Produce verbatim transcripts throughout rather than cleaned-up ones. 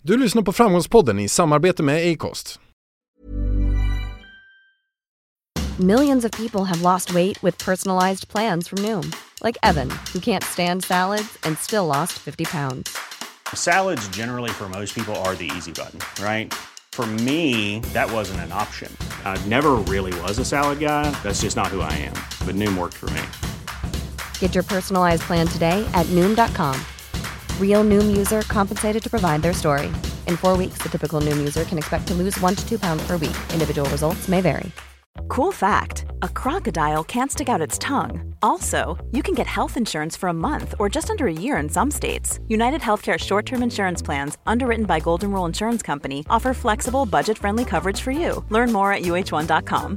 Du lyssnar på Framgångspodden i samarbete med Acast. Millions of people have lost weight with personalized plans from Noom. Like Evan, who can't stand salads and still lost fifty pounds. Salads generally for most people are the easy button, right? For me, that wasn't an option. I never really was a salad guy. That's just not who I am. But Noom worked for me. Get your personalized plan today at Noom dot com. Real Noom user compensated to provide their story. In four weeks, the typical Noom user can expect to lose one to two pounds per week. Individual results may vary. Cool fact, a crocodile can't stick out its tongue. Also, you can get health insurance for a month or just under a year in some states. United Healthcare short-term insurance plans, underwritten by Golden Rule Insurance Company, offer flexible, budget-friendly coverage for you. Learn more at U H one dot com.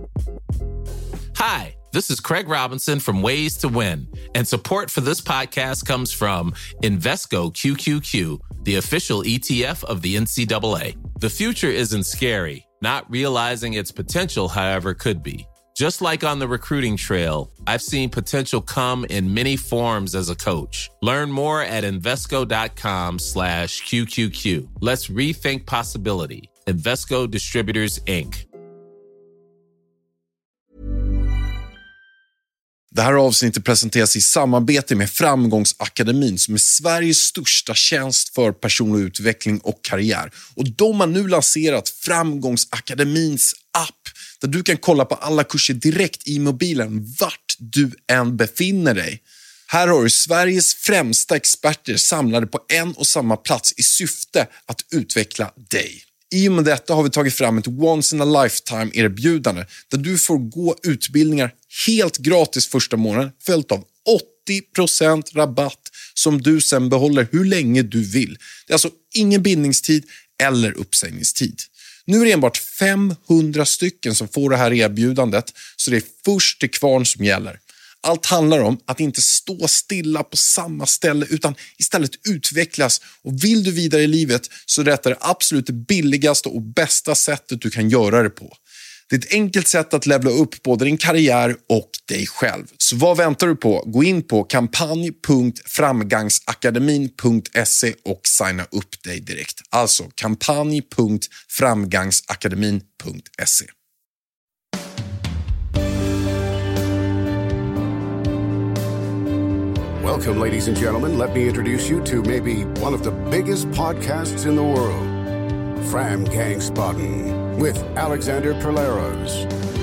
Hi, this is Craig Robinson from Ways to Win, and support for this podcast comes from Invesco Q Q Q, the official E T F of the N C double A. The future isn't scary. Not realizing its potential, however, could be. Just like on the recruiting trail, I've seen potential come in many forms as a coach. Learn more at Invesco.com slash QQQ. Let's rethink possibility. Invesco Distributors, Incorporated. Det här avsnittet presenteras i samarbete med Framgångsakademin som är Sveriges största tjänst för personlig utveckling och karriär. Och de har nu lanserat Framgångsakademins app där du kan kolla på alla kurser direkt i mobilen vart du än befinner dig. Här har du Sveriges främsta experter samlade på en och samma plats i syfte att utveckla dig. I och med detta har vi tagit fram ett once in a lifetime erbjudande där du får gå utbildningar helt gratis första månaden följt av åttio procent rabatt som du sen behåller hur länge du vill. Det är alltså ingen bindningstid eller uppsägningstid. Nu är det enbart femhundra stycken som får det här erbjudandet, så det är först till kvarn som gäller. Allt handlar om att inte stå stilla på samma ställe utan istället utvecklas, och vill du vidare i livet så är detta det absolut det billigaste och bästa sättet du kan göra det på. Det är ett enkelt sätt att levla upp både din karriär och dig själv. Så vad väntar du på? Gå in på kampanj punkt framgangsakademin punkt se och signa upp dig direkt. Alltså kampanj punkt framgangsakademin punkt se. Welcome, ladies and gentlemen. Let me introduce you to maybe one of the biggest podcasts in the world, Framgangspodden, with Alexander Perleros.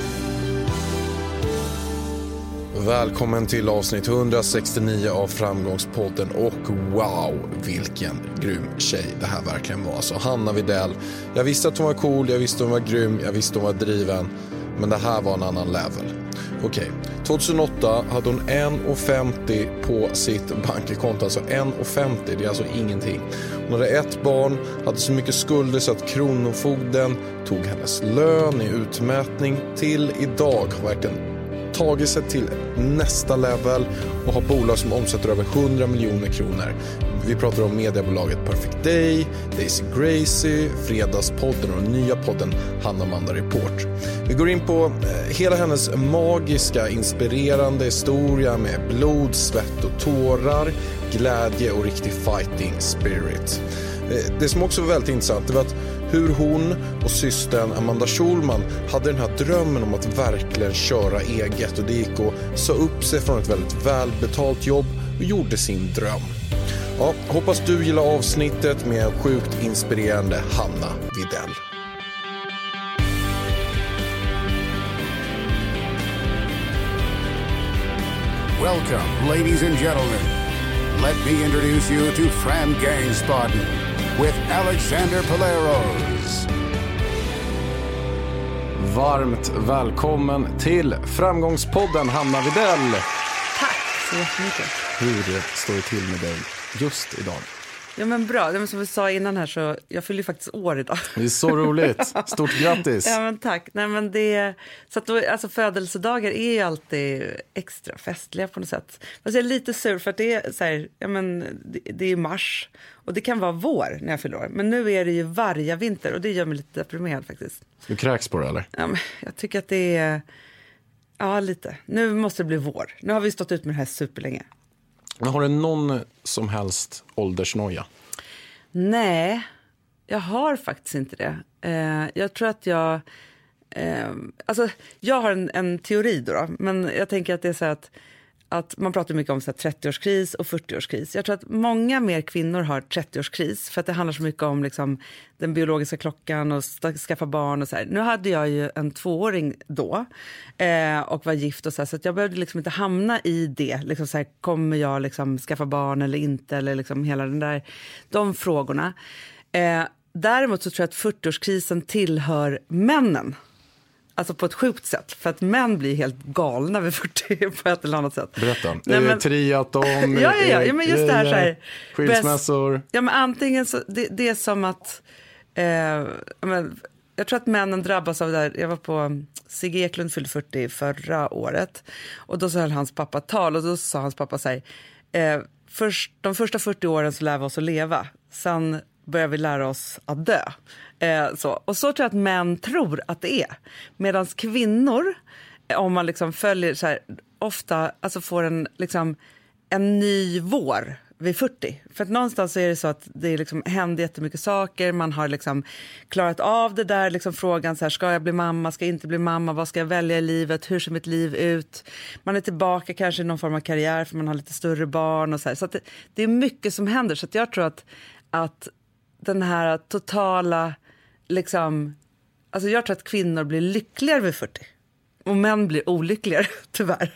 Välkommen till avsnitt hundrasextionio av Framgångspodden, och wow, vilken grym tjej det här verkligen var. Alltså Hanna Widell, jag visste att hon var cool, jag visste att hon var grym, jag visste att hon var driven, men det här var en annan level. Okej, tjugohundraåtta hade hon en komma femtio på sitt bankkonto, alltså en komma femtio, det är alltså ingenting. Hon hade ett barn, hade så mycket skulder så att kronofogden tog hennes lön i utmätning. Till idag har verkligen tagit sig till nästa level och har bolag som omsätter över hundra miljoner kronor. Vi pratar om mediebolaget Perfect Day, Daisy Gracie, Fredagspodden och den nya podden Hanna Manda Report. Vi går in på hela hennes magiska, inspirerande historia med blod, svett och tårar, glädje och riktig fighting spirit. Det som också var väldigt intressant var att hur hon och systern Amanda Schulman hade den här drömmen om att verkligen köra eget, och det gick och sa upp sig från ett väldigt välbetalt jobb och gjorde sin dröm. Ja, hoppas du gillar avsnittet med sjukt inspirerande Hanna Widell. Welcome, ladies and gentlemen. Let me introduce you to Framgangspodden with Alexander Perleros. Varmt välkommen till Framgångspodden, Hanna Widell. Tack så jättemycket. Hur står det till med dig just idag? Ja, men bra. Men som vi sa innan här, så jag fyller ju faktiskt år idag. Det är så roligt. Stort grattis. Ja, men tack. Nej, men det, så att då, alltså födelsedagar är ju alltid extra festliga på något sätt. Fast jag är lite sur för att det är så här, ja, men det, det är mars och det kan vara vår när jag fyller år. Men nu är det ju varje vinter och det gör mig lite deprimerad faktiskt. Du kräks på det eller? Ja, men jag tycker att det är, ja, lite. Nu måste det bli vår. Nu har vi stått ut med det här superlänge. Men har du någon som helst åldersnoja? Nej, Jag har faktiskt inte det. Eh, jag tror att jag... Eh, alltså, jag har en, en teori då, då, men jag tänker att det är så att, att man pratar mycket om så här trettioårskris och fyrtioårskris. Jag tror att många mer kvinnor har trettioårskris för att det handlar så mycket om liksom, den biologiska klockan och skaffa barn och så här. Nu hade jag ju en tvååring då eh, och var gift och så här, så att jag behövde liksom inte hamna i det. Liksom så här, kommer jag liksom skaffa barn eller inte, eller liksom hela den där, de frågorna. Eh, däremot så tror jag att fyrtioårskrisen tillhör männen. Alltså på ett sjukt sätt. För att män blir helt galna vid fyrtio på ett eller annat sätt. Berätta. Nej, är men... det triaton? ja, ja, ja, ja, men just det här så här. Skilsmässor? Ja, men antingen så, det, det är som att, eh, men, jag tror att männen drabbas av det här. Jag var på, Sigge Eklund fyllde fyrtio förra året. Och då så höll hans pappa tal och då sa hans pappa så här, eh, först, de första fyrtio åren så lär vi oss att leva. Sen börjar vi lära oss att dö. Eh, så. Och så tror jag att män tror att det är. Medan kvinnor, om man liksom följer så här, ofta alltså får en, liksom, en ny vår vid fyrtio. För att någonstans så är det så att det liksom händer jättemycket saker. Man har liksom klarat av det där liksom frågan så här, ska jag bli mamma, ska jag inte bli mamma, vad ska jag välja i livet, hur ser mitt liv ut? Man är tillbaka kanske i någon form av karriär för man har lite större barn och så här. Så att det, det är mycket som händer. Så att jag tror att, att den här totala liksom, alltså jag tror att kvinnor blir lyckligare vid fyrtio och män blir olyckligare, tyvärr.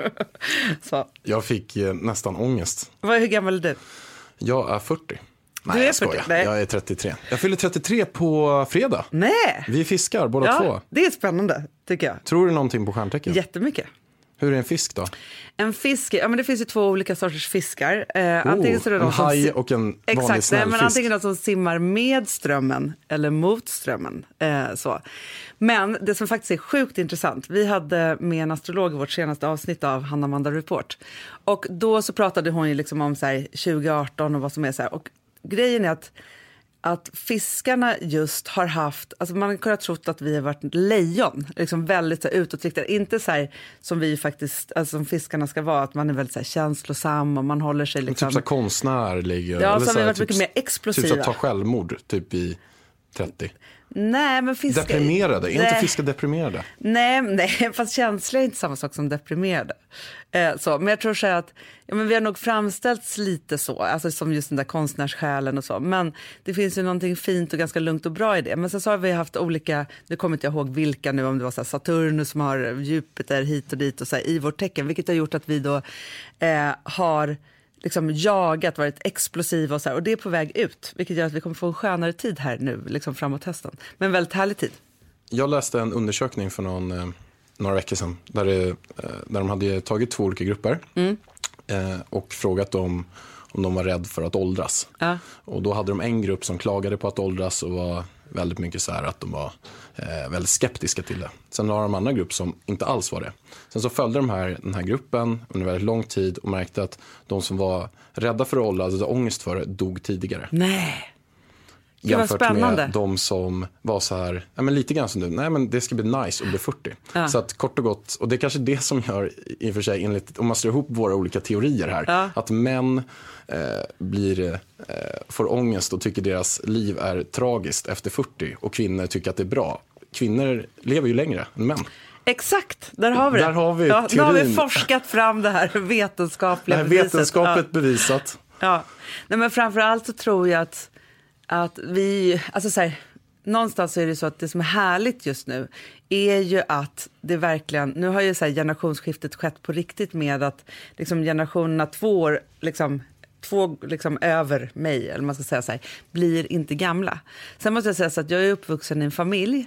Så. Jag fick eh, nästan ångest. Vad, hur gammal är du? Jag är fyrtio. Nej, du är jag skojar. fyrtio? Nej. Jag är trettiotre. Jag fyller trettiotre på fredag. Nej! Vi fiskar båda ja, två. Det är spännande, tycker jag. Tror du någonting på stjärntecken? Jättemycket. Hur är en fisk då? En fisk, ja men det finns ju två olika sorters fiskar. Eh, oh, antingen så är det en de som haj och en vanlig exakt, snäll nej, men fisk. antingen de som simmar med strömmen eller mot strömmen. Eh, så. Men det som faktiskt är sjukt intressant, vi hade med en astrolog i vårt senaste avsnitt av Hanna Manda Report. Och då så pratade hon ju liksom om så här, tjugo arton och vad som är så här. Och grejen är att att fiskarna just har haft, alltså man kan ha trott att vi har varit lejon, liksom väldigt så här, utåtriktade, inte så här som vi faktiskt, alltså som fiskarna ska vara, att man är väldigt så här, känslosam och man håller sig liksom. Typ så här konstnärlig. Ja, eller så har så vi här, varit typ, mycket mer explosiva. Typ så att ta självmord, typ i trettio. Nej, men fiskar... Deprimerade, är nej. inte fiskar deprimerade? Nej, nej, fast känsla är inte samma sak som deprimerade. Eh, så, men jag tror så att ja, men vi har nog framställts lite så, alltså som just den där konstnärssjälen och så. Men det finns ju någonting fint och ganska lugnt och bra i det. Men sen så har vi haft olika, nu kommer inte jag ihåg vilka nu, om det var så här Saturnus som har Jupiter hit och dit och så här, i vårt tecken. Vilket har gjort att vi då eh, har liksom jagat, varit explosiva och så här. Och det är på väg ut, vilket gör att vi kommer få en skönare tid här nu, liksom framåt hösten. Men en väldigt härlig tid. Jag läste en undersökning för någon, eh, några veckor sedan där, det, eh, där de hade tagit två olika grupper mm. eh, och frågat dem om de var rädda för att åldras. Ja. Och då hade de en grupp som klagade på att åldras och var väldigt mycket så här att de var eh, väldigt skeptiska till det. Sen var de andra grupp som inte alls var det. Sen så följde de här, den här gruppen under väldigt lång tid och märkte att de som var rädda för att åldras, hade ångest för det, dog tidigare. Nej. Det var jämfört spännande. med de som var så här, ja, men lite grann som du, nej men det ska bli nice att bli fyrtio. Ja. Så att kort och gott, och det är kanske det som gör i och för sig, enligt, om man slår ihop våra olika teorier här, ja. Att män eh, blir, eh, får ångest och tycker deras liv är tragiskt efter fyrtio och kvinnor tycker att det är bra. Kvinnor lever ju längre än män. Exakt, där har vi det. Där har vi ja, nu har vi teorin. forskat fram det här vetenskapliga det här beviset. vetenskapligt ja. bevisat. Ja, nej, men framförallt så tror jag att att vi, alltså så här, någonstans är det så att det som är härligt just nu är ju att det verkligen, nu har ju så här generationsskiftet skett på riktigt med att liksom generationerna två år, liksom, två liksom över mig, eller man ska säga så här, blir inte gamla. Sen måste jag säga så att jag är uppvuxen i en familj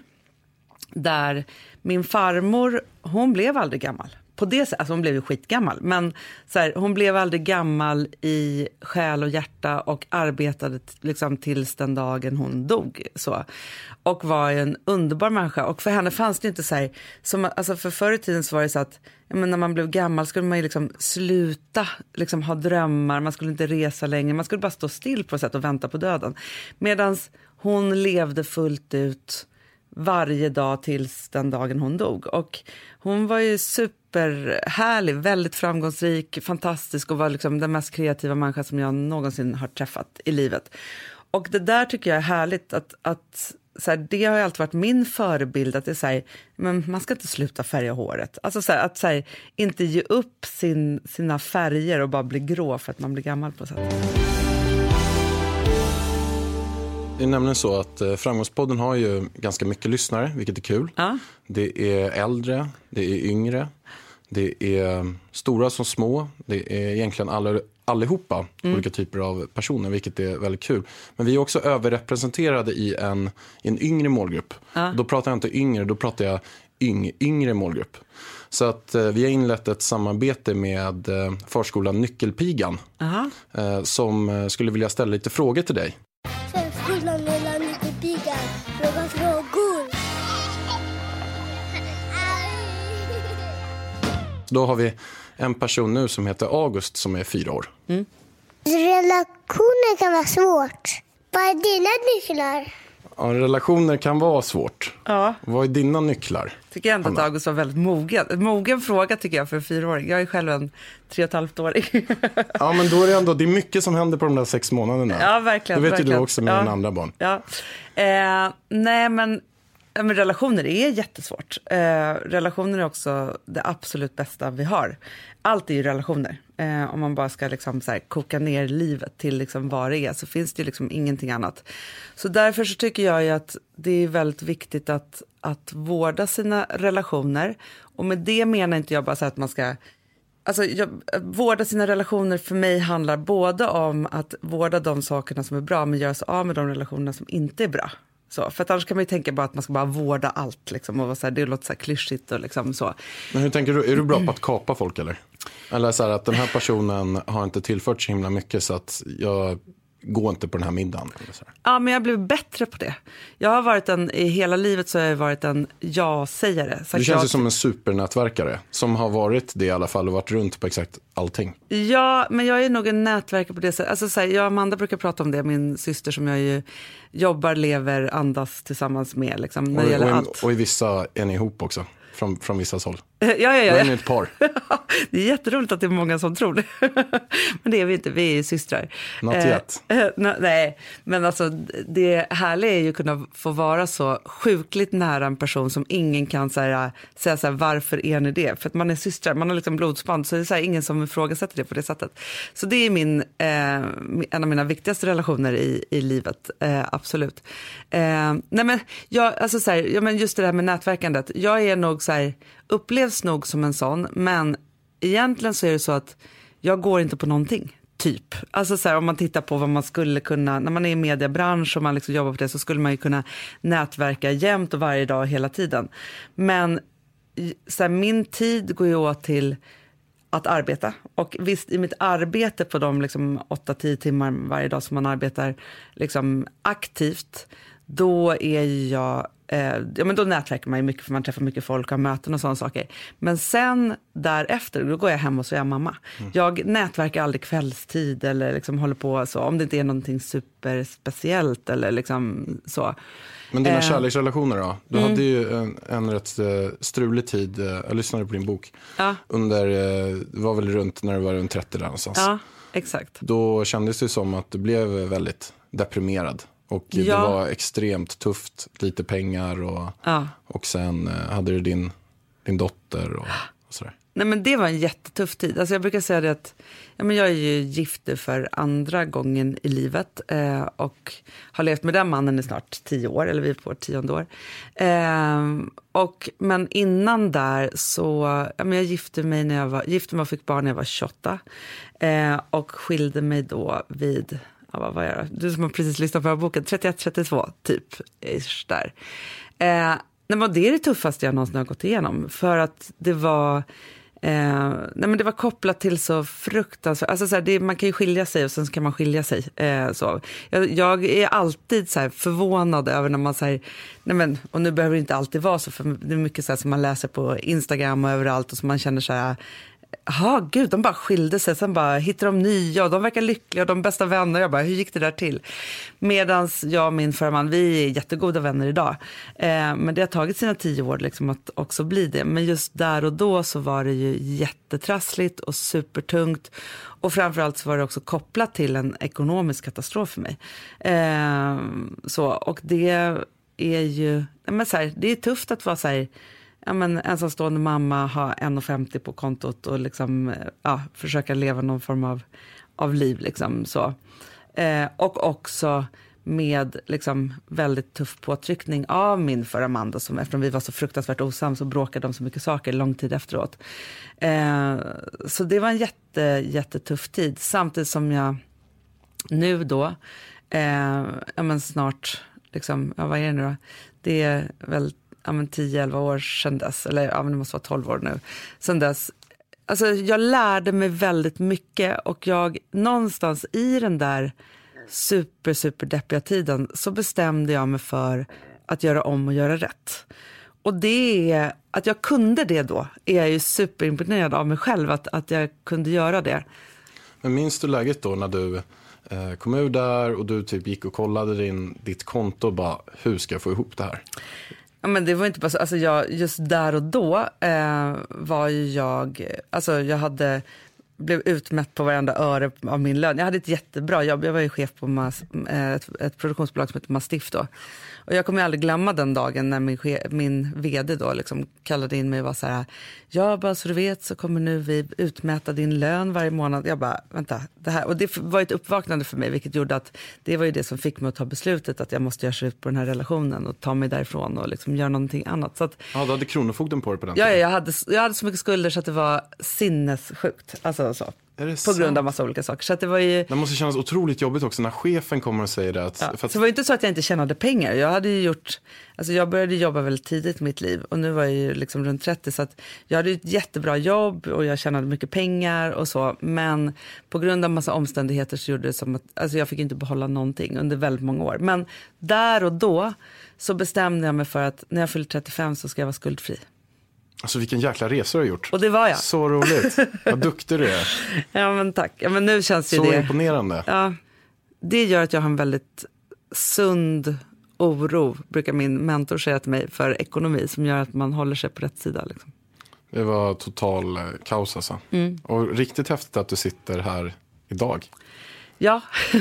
där min farmor, hon blev aldrig gammal. På det sättet, alltså hon blev ju skitgammal, men så här, hon blev aldrig gammal i själ och hjärta och arbetade liksom tills den dagen hon dog så. Och var en underbar människa, och för henne fanns det inte så här, som, alltså för förr i tiden så var det så att ja, men när man blev gammal skulle man ju liksom sluta liksom ha drömmar, man skulle inte resa längre, man skulle bara stå still på ett sätt och vänta på döden. Medans hon levde fullt ut varje dag tills den dagen hon dog. Och hon var ju superhärlig, väldigt framgångsrik, fantastisk och var liksom den mest kreativa människa som jag någonsin har träffat i livet. och det där tycker jag är härligt att, att så här, det har ju alltid varit min förebild att det är så här, men man ska inte sluta färga håret. Alltså så här, att så här, inte ge upp sin, sina färger och bara bli grå för att man blir gammal på sätt. Det är nämligen så att eh, Framgångspodden har ju ganska mycket lyssnare, vilket är kul. Ja. Det är äldre, det är yngre, det är stora som små. Det är egentligen alla, allihopa mm. olika typer av personer, vilket är väldigt kul. Men vi är också överrepresenterade i en, i en yngre målgrupp. Ja. Då pratar jag inte yngre, då pratar jag yng, yngre målgrupp. Så att eh, vi har inlett ett samarbete med eh, förskolan Nyckelpigan. Eh, som eh, skulle vilja ställa lite frågor till dig. Förskolan eller Nyckelpigan, fråga frågor. Då har vi en person nu som heter August som är fyra år. Mm. Relationer kan vara svårt. Vad är dina nycklar? Ja, relationer kan vara svårt. Ja. Vad är dina nycklar? Tycker jag ändå att August var väldigt mogen. En mogen fråga tycker jag för en fyraåring. Jag är själv en tre och ett halvt åring. Ja, men då är det ändå, det är mycket som händer på de där sex månaderna. Ja, verkligen. Det vet verkligen. ju du också med ja. dina andra barn. Ja. Eh, nej, men, men relationer är jättesvårt. Eh, relationer är också det absolut bästa vi har. Allt är ju relationer. Eh, om man bara ska liksom så här koka ner livet till liksom vad det är, så finns det ju liksom ingenting annat. Så därför så tycker jag ju att det är väldigt viktigt att, att vårda sina relationer. Och med det menar inte jag bara så att man ska... Alltså, jag, vårda sina relationer för mig handlar både om att vårda de sakerna som är bra, men göra sig av med de relationerna som inte är bra. Så, för att annars kan man ju tänka bara att man ska bara vårda allt liksom, och så här, det låter så här klyschigt och liksom så. Men hur tänker du, är du bra på att kapa folk eller? Eller så här att den här personen har inte tillfört så himla mycket så att jag går inte på den här middagen. Eller så här. Ja, men jag blev bättre på det. Jag har varit en, i hela livet så har jag varit en ja-sägare. Så du känns jag... ju som en supernätverkare som har varit det i alla fall och varit runt på exakt allting. Ja, men jag är nog en nätverkare på det sättet. Alltså, så här, jag och Amanda brukar prata om det, min syster som jag ju jobbar, lever, andas tillsammans med. Liksom, när och, det gäller och, allt. Och i vissa är ni ihop också. Från, från vissa håll. Ja, ja, ja. Då är ni ett par. Det är jätteroligt att det är många som tror det. Men det är vi inte, vi är ju systrar. Not yet. Eh, nej, men alltså det härliga är ju att kunna få vara så sjukligt nära en person som ingen kan så här, säga så här, varför är ni det? För att man är systrar, man har liksom blodsband, så det är så här, ingen som ifrågasätter det på det sättet. Så det är min, eh, en av mina viktigaste relationer i, i livet, eh, absolut. Eh, nej men, jag, alltså så här, ja, men just det här med nätverkandet, jag är nog så här, upplevs nog som en sån, men egentligen så är det så att jag går inte på någonting, typ. Alltså så här, om man tittar på vad man skulle kunna, när man är i mediebransch och man liksom jobbar på det, så skulle man ju kunna nätverka jämt och varje dag hela tiden. Men så här, min tid går ju åt till att arbeta. Och visst, i mitt arbete på de liksom åtta till tio timmar varje dag som man arbetar liksom aktivt, då är jag, eh, ja men då nätverkar man ju mycket, för man träffar mycket folk och har möten och sådana saker. Men sen därefter, då går jag hem och så är jag mamma. Mm. Jag nätverkar aldrig kvällstid eller liksom håller på så, om det inte är någonting superspeciellt eller liksom så. Men dina eh, kärleksrelationer då? Du mm. hade ju en, en rätt uh, strulig tid, uh, jag lyssnade på din bok, ja. under, uh, det var väl runt när du var runt trettio där någonstans. Ja, exakt. Då kändes det som att du blev väldigt deprimerad. Och ja. Det var extremt tufft, lite pengar och, ja. och sen uh, hade du din, din dotter och, och sådär. Nej, men det var en jättetuff tid. Alltså jag brukar säga det att ja, men jag är ju gift för andra gången i livet eh, och har levt med den mannen i snart tio år, eller vi är på vårt tionde år. Eh, och, men innan där så, ja, men jag gifte mig när jag var, gifte mig och fick barn när jag var tjugoåtta eh, och skilde mig då vid, ja, vad var jag? Du som har precis lyssnat på boken, trettioett trettiotvå typ, ish där. Eh, nej, men det är det tuffaste jag någonsin har gått igenom, för att det var Eh, nej men det var kopplat till så fruktansvärt, alltså så här, det, man kan ju skilja sig och sen kan man skilja sig eh, så. Jag, jag är alltid så här förvånad över när man säger, nej men, och nu behöver det inte alltid vara så, för det är mycket så här som man läser på Instagram och överallt och så man känner så här, ja gud, de bara skilde sig, sen bara hittar de nya och de verkar lyckliga och de bästa vänner. Jag bara, hur gick det där till? Medans jag och min förman, vi är jättegoda vänner idag. Eh, men det har tagit sina tio år liksom att också bli det. Men just där och då så var det ju jättetrassligt och supertungt. Och framförallt så var det också kopplat till en ekonomisk katastrof för mig. Eh, så, och det är ju, men så här, det är tufft att vara så här, ja, men ensamstående mamma, ha en komma femtio på kontot och liksom, ja, försöka leva någon form av, av liv. Liksom, så. Eh, och också med liksom väldigt tuff påtryckning av min för Amanda, som eftersom vi var så fruktansvärt osams så bråkade de så mycket saker lång tid efteråt. Eh, så det var en jätte, jättetuff tid, samtidigt som jag nu då, eh, ja men snart, liksom, ja vad är det nu då? Det är väl ja men tio elva år sedan dess, eller ja men det måste vara tolv år nu, sedan dess. Alltså jag lärde mig väldigt mycket, och jag någonstans i den där super, super deppiga tiden så bestämde jag mig för att göra om och göra rätt. Och det är, att jag kunde det då, är jag ju superimponerad av mig själv, att, att jag kunde göra det. Men minns du läget då när du eh, kom ur där och du typ gick och kollade din, ditt konto och bara, hur ska jag få ihop det här? Ja, men det var inte bara så, alltså jag, just där och då eh, var ju jag, alltså jag hade, blev utmätt på varenda öre av min lön. Jag hade ett jättebra jobb, jag var ju chef på Mas, ett, ett produktionsbolag som heter Mastiff då. Och jag kommer aldrig glömma den dagen när min, min vd då liksom kallade in mig och var så här, ja bara så du vet så kommer nu vi utmäta din lön varje månad. Jag bara, vänta, det här, och det var ett uppvaknande för mig, vilket gjorde att det var ju det som fick mig att ta beslutet att jag måste göra slut på den här relationen och ta mig därifrån och liksom göra någonting annat. Så att, ja, du hade kronofogden på det på den ja, tiden. Ja, jag hade, jag hade så mycket skulder så att det var sinnessjukt. Alltså så. Är det på sant? grund av massa olika saker. Så att det var ju... Det måste kännas otroligt jobbigt också när chefen kommer och säger det. Att, ja, för att... Så det var ju inte så att jag inte tjänade pengar. Jag hade ju gjort, alltså jag började jobba väldigt tidigt i mitt liv och nu var jag ju liksom runt trettio, så att jag hade ett jättebra jobb och jag tjänade mycket pengar och så, men på grund av massa omständigheter så gjorde det som att, alltså jag fick inte behålla någonting under väldigt många år. Men där och då så bestämde jag mig för att när jag fyllde trettiofem så ska jag vara skuldfri. Alltså vilken jäkla resa du har gjort. Och det var jag. Så roligt. Vad duktig du är. Ja men tack. Ja, men nu känns ju så det... imponerande. Ja, det gör att jag har en väldigt sund oro, brukar min mentor säga till mig, för ekonomi, som gör att man håller sig på rätt sida. Liksom. Det var total eh, kaos alltså. Mm. Och riktigt häftigt att du sitter här idag. Ja.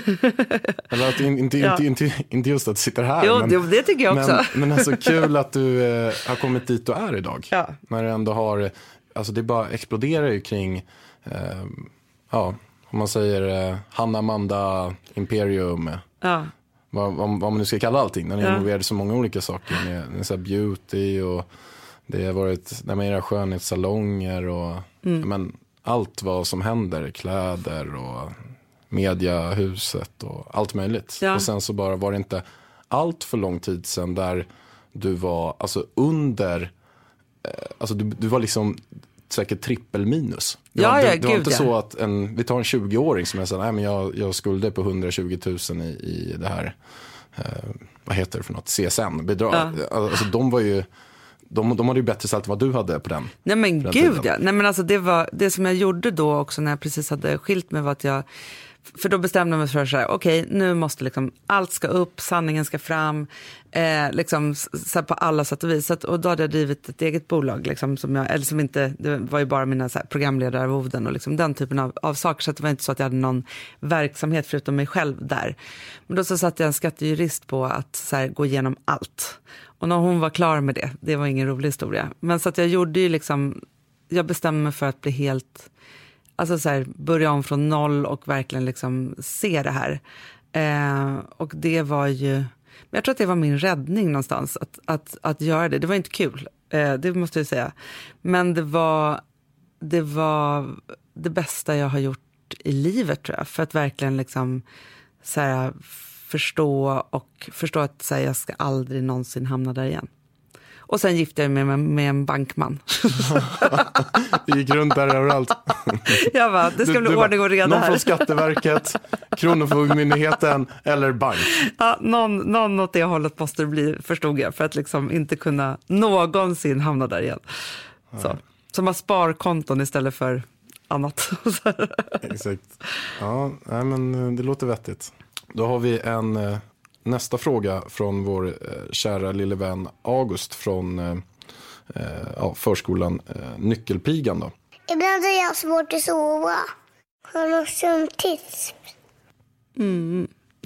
Eller att, in, inte, ja. inte, inte, inte just att du sitter här. Jo, men, det, det tycker jag också. Men, men alltså kul att du eh, har kommit dit du är idag. Ja. När du ändå har, alltså det bara exploderar ju kring, eh, ja, om man säger eh, Hanna Amanda Imperium. Ja. Vad, vad, vad man nu ska kalla allting. Den är ja. involverad så många olika saker. Med, med så här beauty och det har varit där med era skönhetssalonger och mm. men, allt vad som händer, kläder och mediahuset och allt möjligt. Ja. Och sen så bara var det inte allt för lång tid sedan där du var alltså under, eh, alltså du, du var liksom säkert trippel minus. Det ja, var, ja, det, det var gud, inte ja. så att en, vi tar en tjugo-åring som är så här, nej men jag, jag skulder på hundratjugo tusen i, i det här, eh, vad heter det för något, C S N-bidrag. Ja. Alltså de var ju, de, de hade ju bättre ställt vad du hade på den. Nej men den gud ja. Nej men alltså det var, det som jag gjorde då också när jag precis hade skilt mig var att jag, för då bestämde jag mig för så här, okej, okay, nu måste liksom, allt ska upp, sanningen ska fram, eh, liksom så här på alla sätt och vis. Och då hade jag drivit ett eget bolag, liksom, som jag, eller som inte, det var ju bara mina så här, programledararvoden och liksom den typen av, av saker. Så att det var inte så att jag hade någon verksamhet förutom mig själv där. Men då så satt jag en skattejurist på att så här, gå igenom allt. Och när hon var klar med det, det var ingen rolig historia. Men så att jag gjorde ju liksom, jag bestämde mig för att bli helt... Alltså så här, börja om från noll och verkligen liksom se det här. Eh, och det var ju... Men jag tror att det var min räddning någonstans. Att, att, att göra det. Det var inte kul. Eh, det måste jag säga. Men det var, det var det bästa jag har gjort i livet tror jag. För att verkligen liksom så här, förstå och förstå att så här, jag ska aldrig någonsin hamna där igen. Och sen gifte jag mig med, med en bankman. Det gick runt där överallt. Jag bara, det ska bli ordning och reda någon här. Någon från Skatteverket, Kronofogdemyndigheten eller bank. Ja, någon, någon åt det hållet måste det bli, förstod jag. För att liksom inte kunna någonsin hamna där igen. Så. Som har sparkonton istället för annat. Exakt. Ja, nej, men det låter vettigt. Då har vi en... Nästa fråga från vår eh, kära lille vän August från eh, ja, förskolan eh, Nyckelpigan då. Ibland har jag svårt att sova. Har du något sömntips? Mm.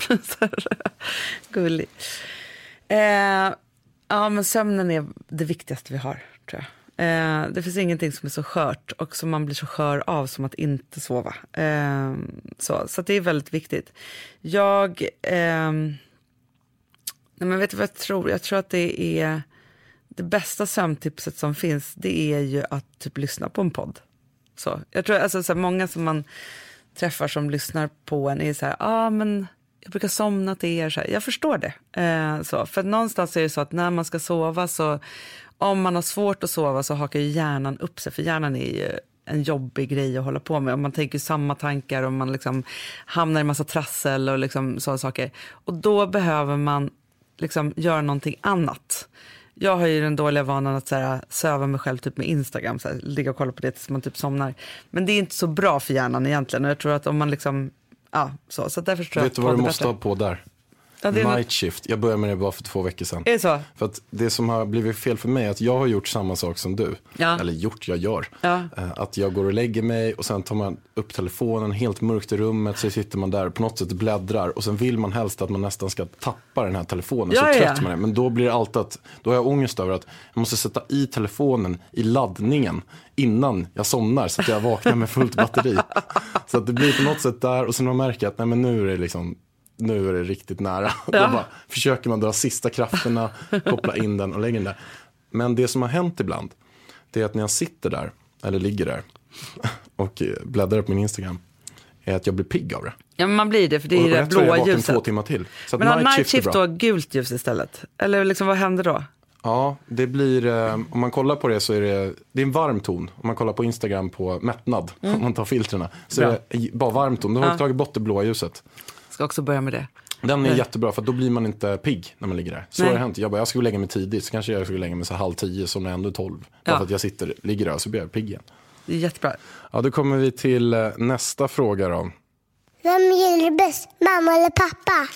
Gullig. Eh, ja, men sömnen är det viktigaste vi har, tror jag. Eh, det finns ingenting som är så skört och som man blir så skör av som att inte sova. Eh, så så att det är väldigt viktigt. Jag... Eh, nej men vet du vad jag tror? Jag tror att det är... Det bästa sömntipset som finns, det är ju att typ lyssna på en podd. Så jag tror alltså så här, många som man träffar som lyssnar på en är så här, ja ah, men jag brukar somna till er, så här. Jag förstår det. Eh, så för någonstans är det så att när man ska sova, så om man har svårt att sova så hakar ju hjärnan upp sig, för hjärnan är ju en jobbig grej att hålla på med. Om man tänker samma tankar och man liksom hamnar i massa trassel och liksom sådana saker. Och då behöver man liksom göra någonting annat. Jag har ju den dåliga vanan att så här, söva mig själv typ med Instagram, så här, ligga och kolla på det tills man typ somnar. Men det är inte så bra för hjärnan egentligen, och jag tror att om man liksom, ja, så, så därför tror jag. Vet du vad du måste bättre. ha på där? Ja, Night något... shift. Jag började med det bara för två veckor sedan. Är det så? För att det som har blivit fel för mig är att jag har gjort samma sak som du. Ja. Eller gjort, jag gör. Ja. Att jag går och lägger mig och sen tar man upp telefonen, helt mörkt i rummet, så sitter man där på något sätt bläddrar och sen vill man helst att man nästan ska tappa den här telefonen. Ja, så ja. trött man är. Men då blir det alltid att, då har jag ångest över att jag måste sätta i telefonen i laddningen innan jag somnar så att jag vaknar med fullt batteri. Så att det blir på något sätt där, och sen har man märkt att nej, men nu är det liksom nu är det riktigt nära. Ja. Då bara försöker man dra sista krafterna, koppla in den och lägga den där. Men det som har hänt ibland, det är att när jag sitter där, eller ligger där och bläddrar på min Instagram, är att jag blir pigg av det. Ja, men man blir det, för det är och, det och blåa ljuset. ljuset. Två timmar till. Så men att har night, night shift, shift då gult ljus istället? Eller liksom, vad händer då? Ja, det blir, eh, om man kollar på det så är det, det är en varm ton. Om man kollar på Instagram på mättnad, mm. om man tar filtrerna, så Bra. är det bara varm ton. Då har ja. du tagit bort det blåa ljuset. Ska också börja med det. Den är Nej. jättebra, för då blir man inte pigg när man ligger där. Så har det hänt. Jag bara, jag skulle lägga mig tidigt, så kanske jag skulle lägga mig så halv tio, som är ändå tolv. Bara ja. för att jag sitter, ligger där och så blir jag pigg igen. Det är jättebra. Ja, då kommer vi till eh, nästa fråga då. Vem gillar bäst, mamma eller pappa?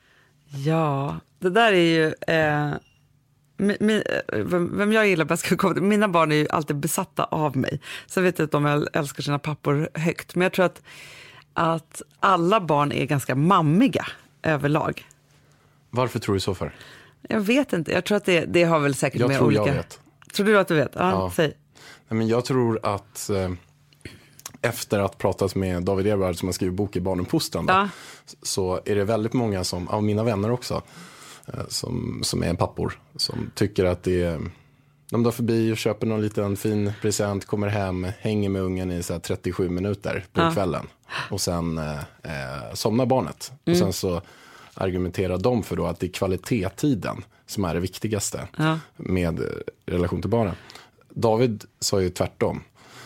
Ja, det där är ju... Eh, mi, mi, vem, vem jag gillar bäst ska komma till. Mina barn är ju alltid besatta av mig. Så jag vet inte om jag älskar sina pappor högt. Men jag tror att, att alla barn är ganska mammiga överlag. Varför tror du så för? Jag vet inte. Jag tror att det, det har väl säkert jag med tror olika... Jag vet. Tror du att du vet? Ja, ja. säg. Nej, men jag tror att... Eh, efter att pratat med David Eberhard som har skrivit bok i Barnuppfostran, ja. så är det väldigt många som, av mina vänner också, som, som är pappor, som tycker att det är, de drar förbi och köper någon liten fin present, kommer hem, hänger med ungen i så här trettiosju minuter på ja. kvällen och sen eh, somnar barnet. Mm. Och sen så argumenterar de för då att det är kvalitetstiden som är det viktigaste ja. med relation till barnen. David sa ju tvärtom,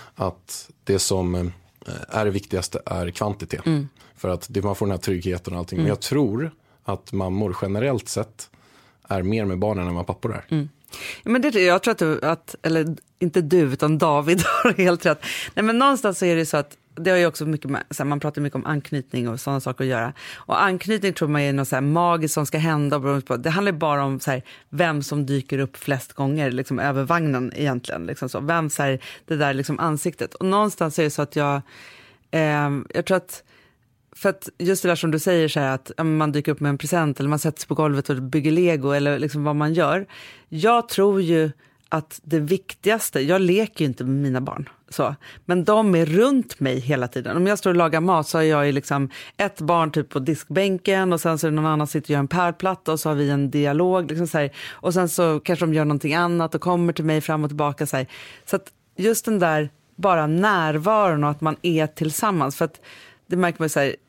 att det som är det viktigaste är kvantitet. Mm. För att det, man får den här tryggheten och allting. Mm. Men jag tror att mammor generellt sett är mer med barnen än vad pappor är. Mm. Ja, men det, jag tror att du, att, eller inte du utan David har helt rätt. Nej, men någonstans så är det så att det har ju också mycket med, så här, man pratar mycket om anknytning och sådana saker att göra. Och anknytning tror man är något så här magiskt som ska hända. Det handlar bara om så här, vem som dyker upp flest gånger liksom, över vagnen egentligen. Liksom så. Vem så här, det där liksom, ansiktet. Och någonstans är det så att jag, eh, jag tror att, för att just det där som du säger så här, att ja, man dyker upp med en present eller man sätter sig på golvet och bygger Lego eller liksom vad man gör. Jag tror ju att det viktigaste, jag leker ju inte med mina barn så, men de är runt mig hela tiden. Om jag står och lagar mat så har jag ju liksom ett barn typ på diskbänken och sen så är det någon annan sitter och gör en pärlplatta och så har vi en dialog liksom så här, och sen så kanske de gör någonting annat och kommer till mig fram och tillbaka så här. Så att just den där bara närvaron och att man är tillsammans, för att det märker man så här,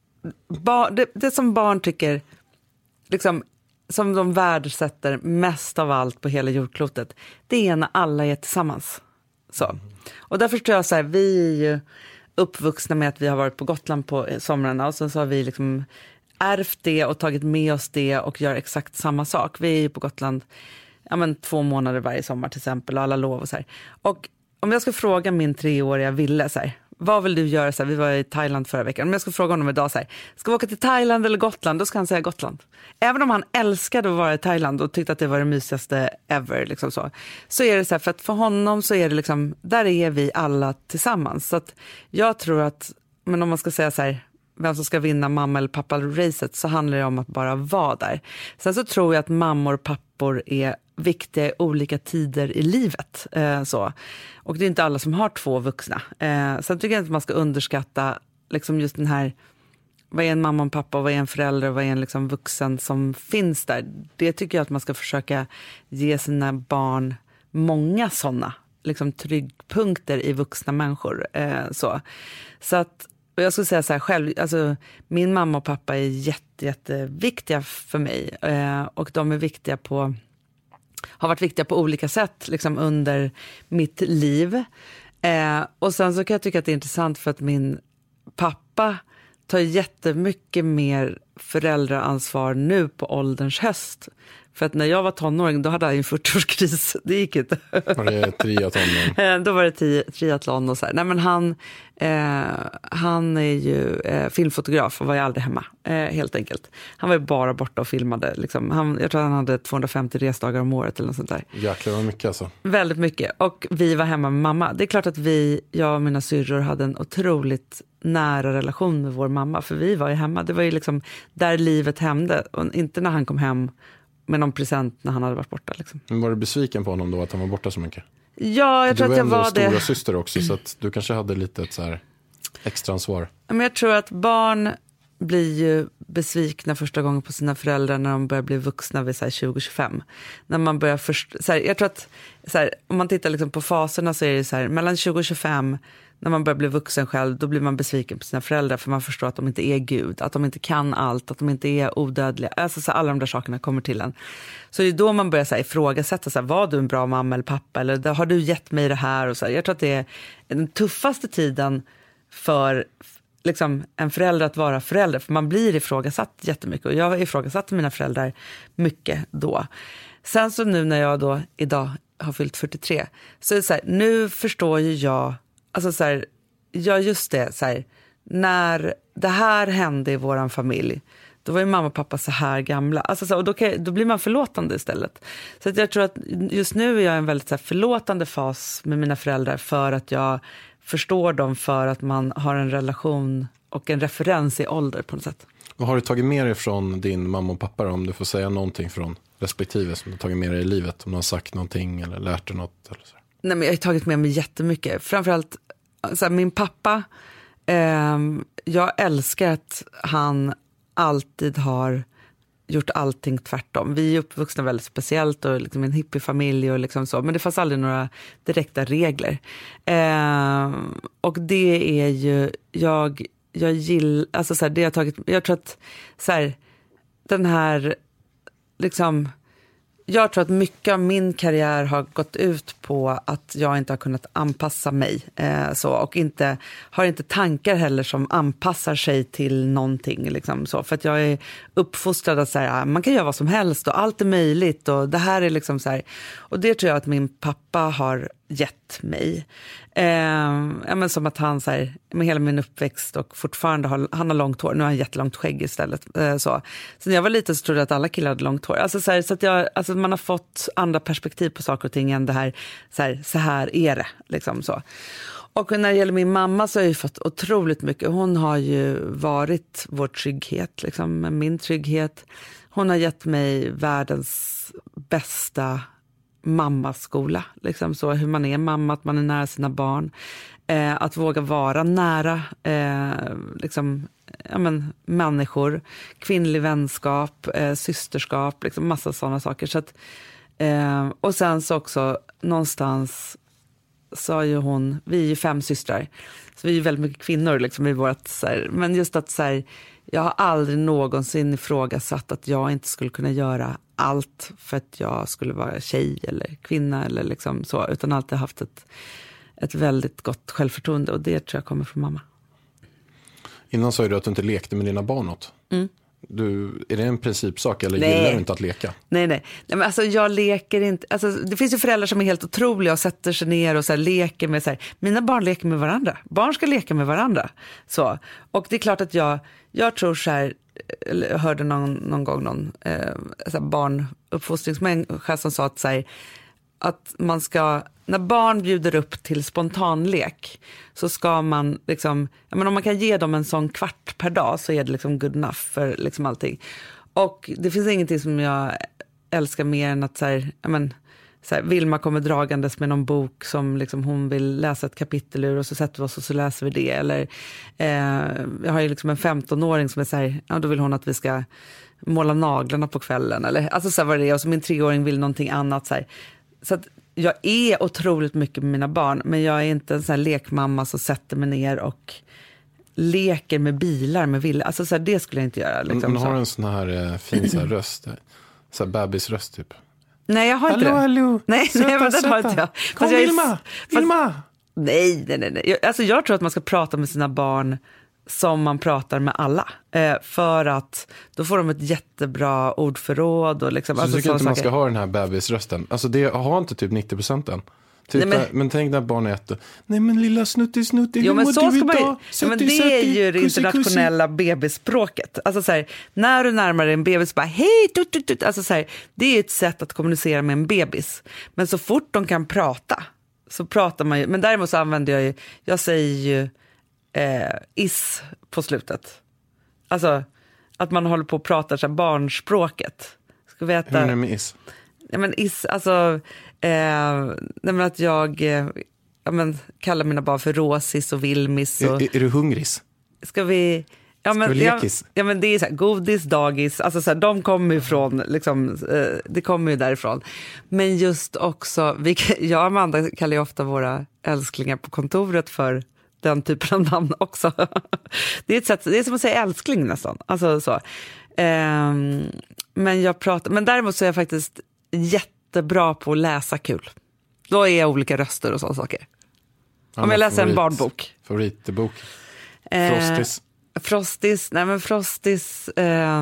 bar, det, det som barn tycker liksom, som de värdesätter mest av allt på hela jordklotet, det är när alla är tillsammans. Så. Och därför tror jag så här, vi är ju uppvuxna med att vi har varit på Gotland på somrarna och sen så har vi liksom ärvt det och tagit med oss det och gör exakt samma sak. Vi är ju på Gotland ja, men, två månader varje sommar till exempel och alla lov och så här. Och om jag ska fråga min treåriga Ville så här, vad vill du göra? Så här, vi var i Thailand förra veckan. Om jag ska fråga honom idag så här, ska vi åka till Thailand eller Gotland? Då ska han säga Gotland. Även om han älskade att vara i Thailand och tyckte att det var det mysigaste ever. Liksom så. Så är det så här, för att för honom så är det liksom, där är vi alla tillsammans. Så att jag tror att men om man ska säga så här, vem som ska vinna mamma eller pappa-racet, så handlar det om att bara vara där. Sen så tror jag att mammor och pappor är viktiga i olika tider i livet. Eh, så. Och det är inte alla som har två vuxna. Eh, sen tycker jag inte man ska underskatta liksom just den här, vad är en mamma och pappa, vad är en förälder, vad är en liksom vuxen som finns där. Det tycker jag att man ska försöka ge sina barn många sådana liksom tryggpunkter i vuxna människor. Eh, så. så att Och jag skulle säga så här själv, alltså, min mamma och pappa är jätte, jätteviktiga för mig. Eh, och de är viktiga på, har varit viktiga på olika sätt liksom under mitt liv. Eh, och sen så kan jag tycka att det är intressant för att min pappa tar jättemycket mer föräldraansvar nu på ålderns höst. För att när jag var tonåring, då hade jag en fyrtioårskris. Det gick inte. Var det triathlon? Då var det tri- triathlon och så här. Nej, men han, eh, han är ju eh, filmfotograf och var ju aldrig hemma, eh, helt enkelt. Han var ju bara borta och filmade. Liksom. Han, jag tror han hade tvåhundrafemtio resdagar om året eller något sånt där. Jäklar, vad mycket alltså. Väldigt mycket. Och vi var hemma med mamma. Det är klart att vi, jag och mina syrror hade en otroligt nära relation med vår mamma. För vi var ju hemma. Det var ju liksom där livet hände. Och inte när han kom hem med någon present när han hade varit borta. Liksom. Men var du besviken på honom då att han var borta så mycket? Ja, jag tror att jag var det. Du var ändå stora syster också, så att du kanske hade lite ett så här extra ansvar. Men jag tror att barn blir ju besvikna första gången på sina föräldrar när de börjar bli vuxna vid så här tjugo tjugofem. När man börjar först, så här, jag tror att så här, om man tittar liksom på faserna så är det så här, mellan tjugo och tjugofem, när man börjar bli vuxen själv, då blir man besviken på sina föräldrar för man förstår att de inte är Gud, att de inte kan allt, att de inte är odödliga. Alltså så alla de där sakerna kommer till en. Så det är då man börjar så här, ifrågasätta, så här, var du en bra mamma eller pappa, eller har du gett mig det här? Och så här. Jag tror att det är den tuffaste tiden för liksom, en förälder att vara förälder, för man blir ifrågasatt jättemycket, och jag har ifrågasatt mina föräldrar mycket då. Sen så nu när jag då idag har fyllt fyrtiotre, så är det så här, nu förstår ju jag, alltså så här, ja just det, så här, när det här hände i våran familj, då var ju mamma och pappa så här gamla. Alltså så här, och då, kan, då blir man förlåtande istället. Så att jag tror att just nu är jag i en väldigt så här, förlåtande fas med mina föräldrar, för att jag förstår dem, för att man har en relation och en referens i ålder på något sätt. Vad har du tagit med dig från din mamma och pappa då, om du får säga någonting från respektive som du har tagit med dig i livet, om du har sagt någonting eller lärt dig något eller så? Nej, men jag har tagit med mig jättemycket. Framförallt så här, min pappa, eh, jag älskar att han alltid har gjort allting tvärtom. Vi är uppvuxna väldigt speciellt och liksom en hippiefamilj och liksom så, men det fanns aldrig några direkta regler. Eh, och det är ju, jag, jag gillar, alltså så här, det har tagit, jag tror att så här, den här liksom, jag tror att mycket av min karriär har gått ut på att jag inte har kunnat anpassa mig eh, så, och inte, har inte tankar heller som anpassar sig till någonting. Liksom, så. För att jag är uppfostrad att så här, man kan göra vad som helst och allt är möjligt. Och det här är liksom så här, och det tror jag att min pappa har gett mig. Eh, ja, men som att han så här, med hela min uppväxt och fortfarande har, han har långt hår, nu har han jättelångt skägg istället. Eh, så. så när jag var liten så trodde jag att alla killar hade långt hår. Alltså, så här, så att jag, alltså man har fått andra perspektiv på saker och ting än det här, så här, så här är det. Liksom så. Och när det gäller min mamma så har jag ju fått otroligt mycket. Hon har ju varit vår trygghet, liksom, min trygghet. Hon har gett mig världens bästa mammaskola, liksom så, hur man är mamma, att man är nära sina barn, eh, att våga vara nära eh, liksom, ja, men, människor, kvinnlig vänskap, eh, systerskap, liksom massa sådana saker. Så att, eh, och sen så också någonstans sa ju hon, vi är ju fem systrar, så vi är ju väldigt mycket kvinnor liksom, i vårt, så här, men just att så här, jag har aldrig någonsin ifrågasatt att jag inte skulle kunna göra allt för att jag skulle vara tjej eller kvinna eller liksom så, utan alltid haft ett, ett väldigt gott självförtroende, och det tror jag kommer från mamma. Innan sa du att du inte lekte med dina barn något. Mm. Du, är det en principsak eller nej. gillar du inte att leka? Nej, nej. nej men alltså, jag leker inte. Alltså, det finns ju föräldrar som är helt otroliga och sätter sig ner och så här, leker med så här, mina barn leker med varandra. Barn ska leka med varandra. Så. Och det är klart att jag, jag tror så här, jag hörde någon, någon gång någon eh, så här barnuppfostringsmänniska som sa att så här, att man ska, när barn bjuder upp till spontanlek så ska man liksom, jag menar, om man kan ge dem en sån kvart per dag så är det liksom good enough för liksom allting. Och det finns ingenting som jag älskar mer än att så här, jag men, så här, Vilma kommer dragandes med någon bok som liksom hon vill läsa ett kapitel ur och så sätter vi oss och så läser vi det. Eller eh, jag har ju liksom en femtonåring som är så här, ja då vill hon att vi ska måla naglarna på kvällen. Eller, alltså så här vad det är. Och så min treåring vill någonting annat. Så, här. Så att jag är otroligt mycket med mina barn, men jag är inte en sån här lekmamma som sätter mig ner och leker med bilar med Ville. Alltså så här, det skulle jag inte göra. Liksom, men har du en sån här eh, fin så här röst? Så här bebisröst typ. Nej, jag har hallå, inte det. Hallå, nej, söta, nej, men det har söta. inte jag. Kom jag är, Vilma, fast, Vilma. Nej, nej, nej. nej. Jag, alltså jag tror att man ska prata med sina barn som man pratar med alla. Eh, för att då får de ett jättebra ordförråd. Och liksom, så alltså, du tycker inte saker. man ska ha den här bebisrösten? Alltså det har inte typ nittio procent än. Typ, nej, men, men tänk när barn är jätte... Nej men lilla snutti snutti, jo, men så ska man ju, ja, men det sötti, är ju det kussi, internationella kussi. Bebisspråket. Alltså så här, när du närmar dig en bebis bara hej, tut, tut, tut. Alltså så här, det är ett sätt att kommunicera med en bebis. Men så fort de kan prata så pratar man ju, men däremot så använder jag ju, jag säger ju eh, is på slutet. Alltså att man håller på och pratar så här barnspråket. Ska vi äta? Hur är det med is? Ja, men is, alltså eh, nej, men att jag eh, ja, men, kallar mina barn för Rosis och Vilmis. Och, är, är du hungrig? ska vi... Ja, men, ska vi lekis? Ja, ja, men det är så här, godis, dagis, alltså så här, de kommer ju från, liksom, eh, det kommer ju därifrån. Men just också, vi, jag och Amanda kallar ju ofta våra älsklingar på kontoret för den typen av namn också. Det är ett sätt, det är som att säga älskling nästan. Alltså så. Eh, men jag pratar, men däremot så är jag faktiskt jättebra på att läsa kul. Då är jag olika röster och sådana saker. Ja, om jag läser favorit, en barnbok. Favoritbok. Eh, Frostis. Frostis, nej men Frostis, eh,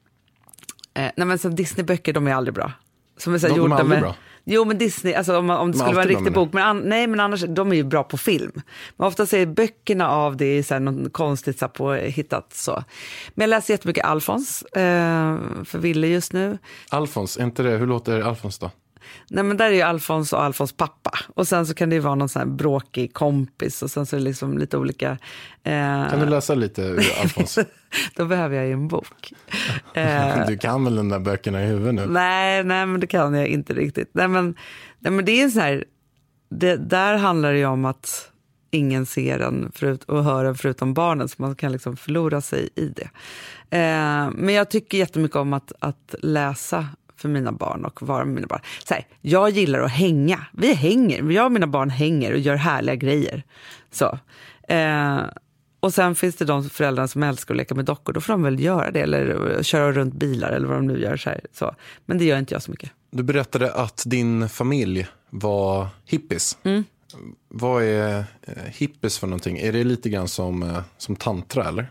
eh, nej men så Disneyböcker, de är aldrig bra. Som är så de, gjorda de är aldrig med, bra. Jo men Disney, alltså om, om det de skulle vara en riktig bra, bok, men an, nej men annars, de är ju bra på film. Men ofta ser böckerna av det i så här något konstigt så på hittat så. Men jag läser jättemycket Alfons, eh, för Ville just nu. Alfons, är inte det, hur låter Alfons då? Nej men där är ju Alfons och Alfons pappa. Och sen så kan det ju vara någon sån här bråkig kompis. Och sen så är det liksom lite olika... Eh... Kan du läsa lite ur Alfons? Då behöver jag ju en bok. eh... Du kan väl den där böckerna i huvudet nu? Nej, nej men det kan jag inte riktigt. Nej men, nej, men det är så här... Det, där handlar det ju om att ingen ser en förut, och hör en förutom barnen. Så man kan liksom förlora sig i det. Eh, men jag tycker jättemycket om att, att läsa för mina barn och vara med mina barn. Så här, jag gillar att hänga. Vi hänger. Jag och mina barn hänger och gör härliga grejer. Så. Eh, och sen finns det de föräldrar som älskar att leka med dockor. Då får de väl göra det. Eller köra runt bilar eller vad de nu gör. Så här, så. Men det gör inte jag så mycket. Du berättade att din familj var hippies. Mm. Vad är eh, hippies för någonting? Är det lite grann som, eh, som tantra eller?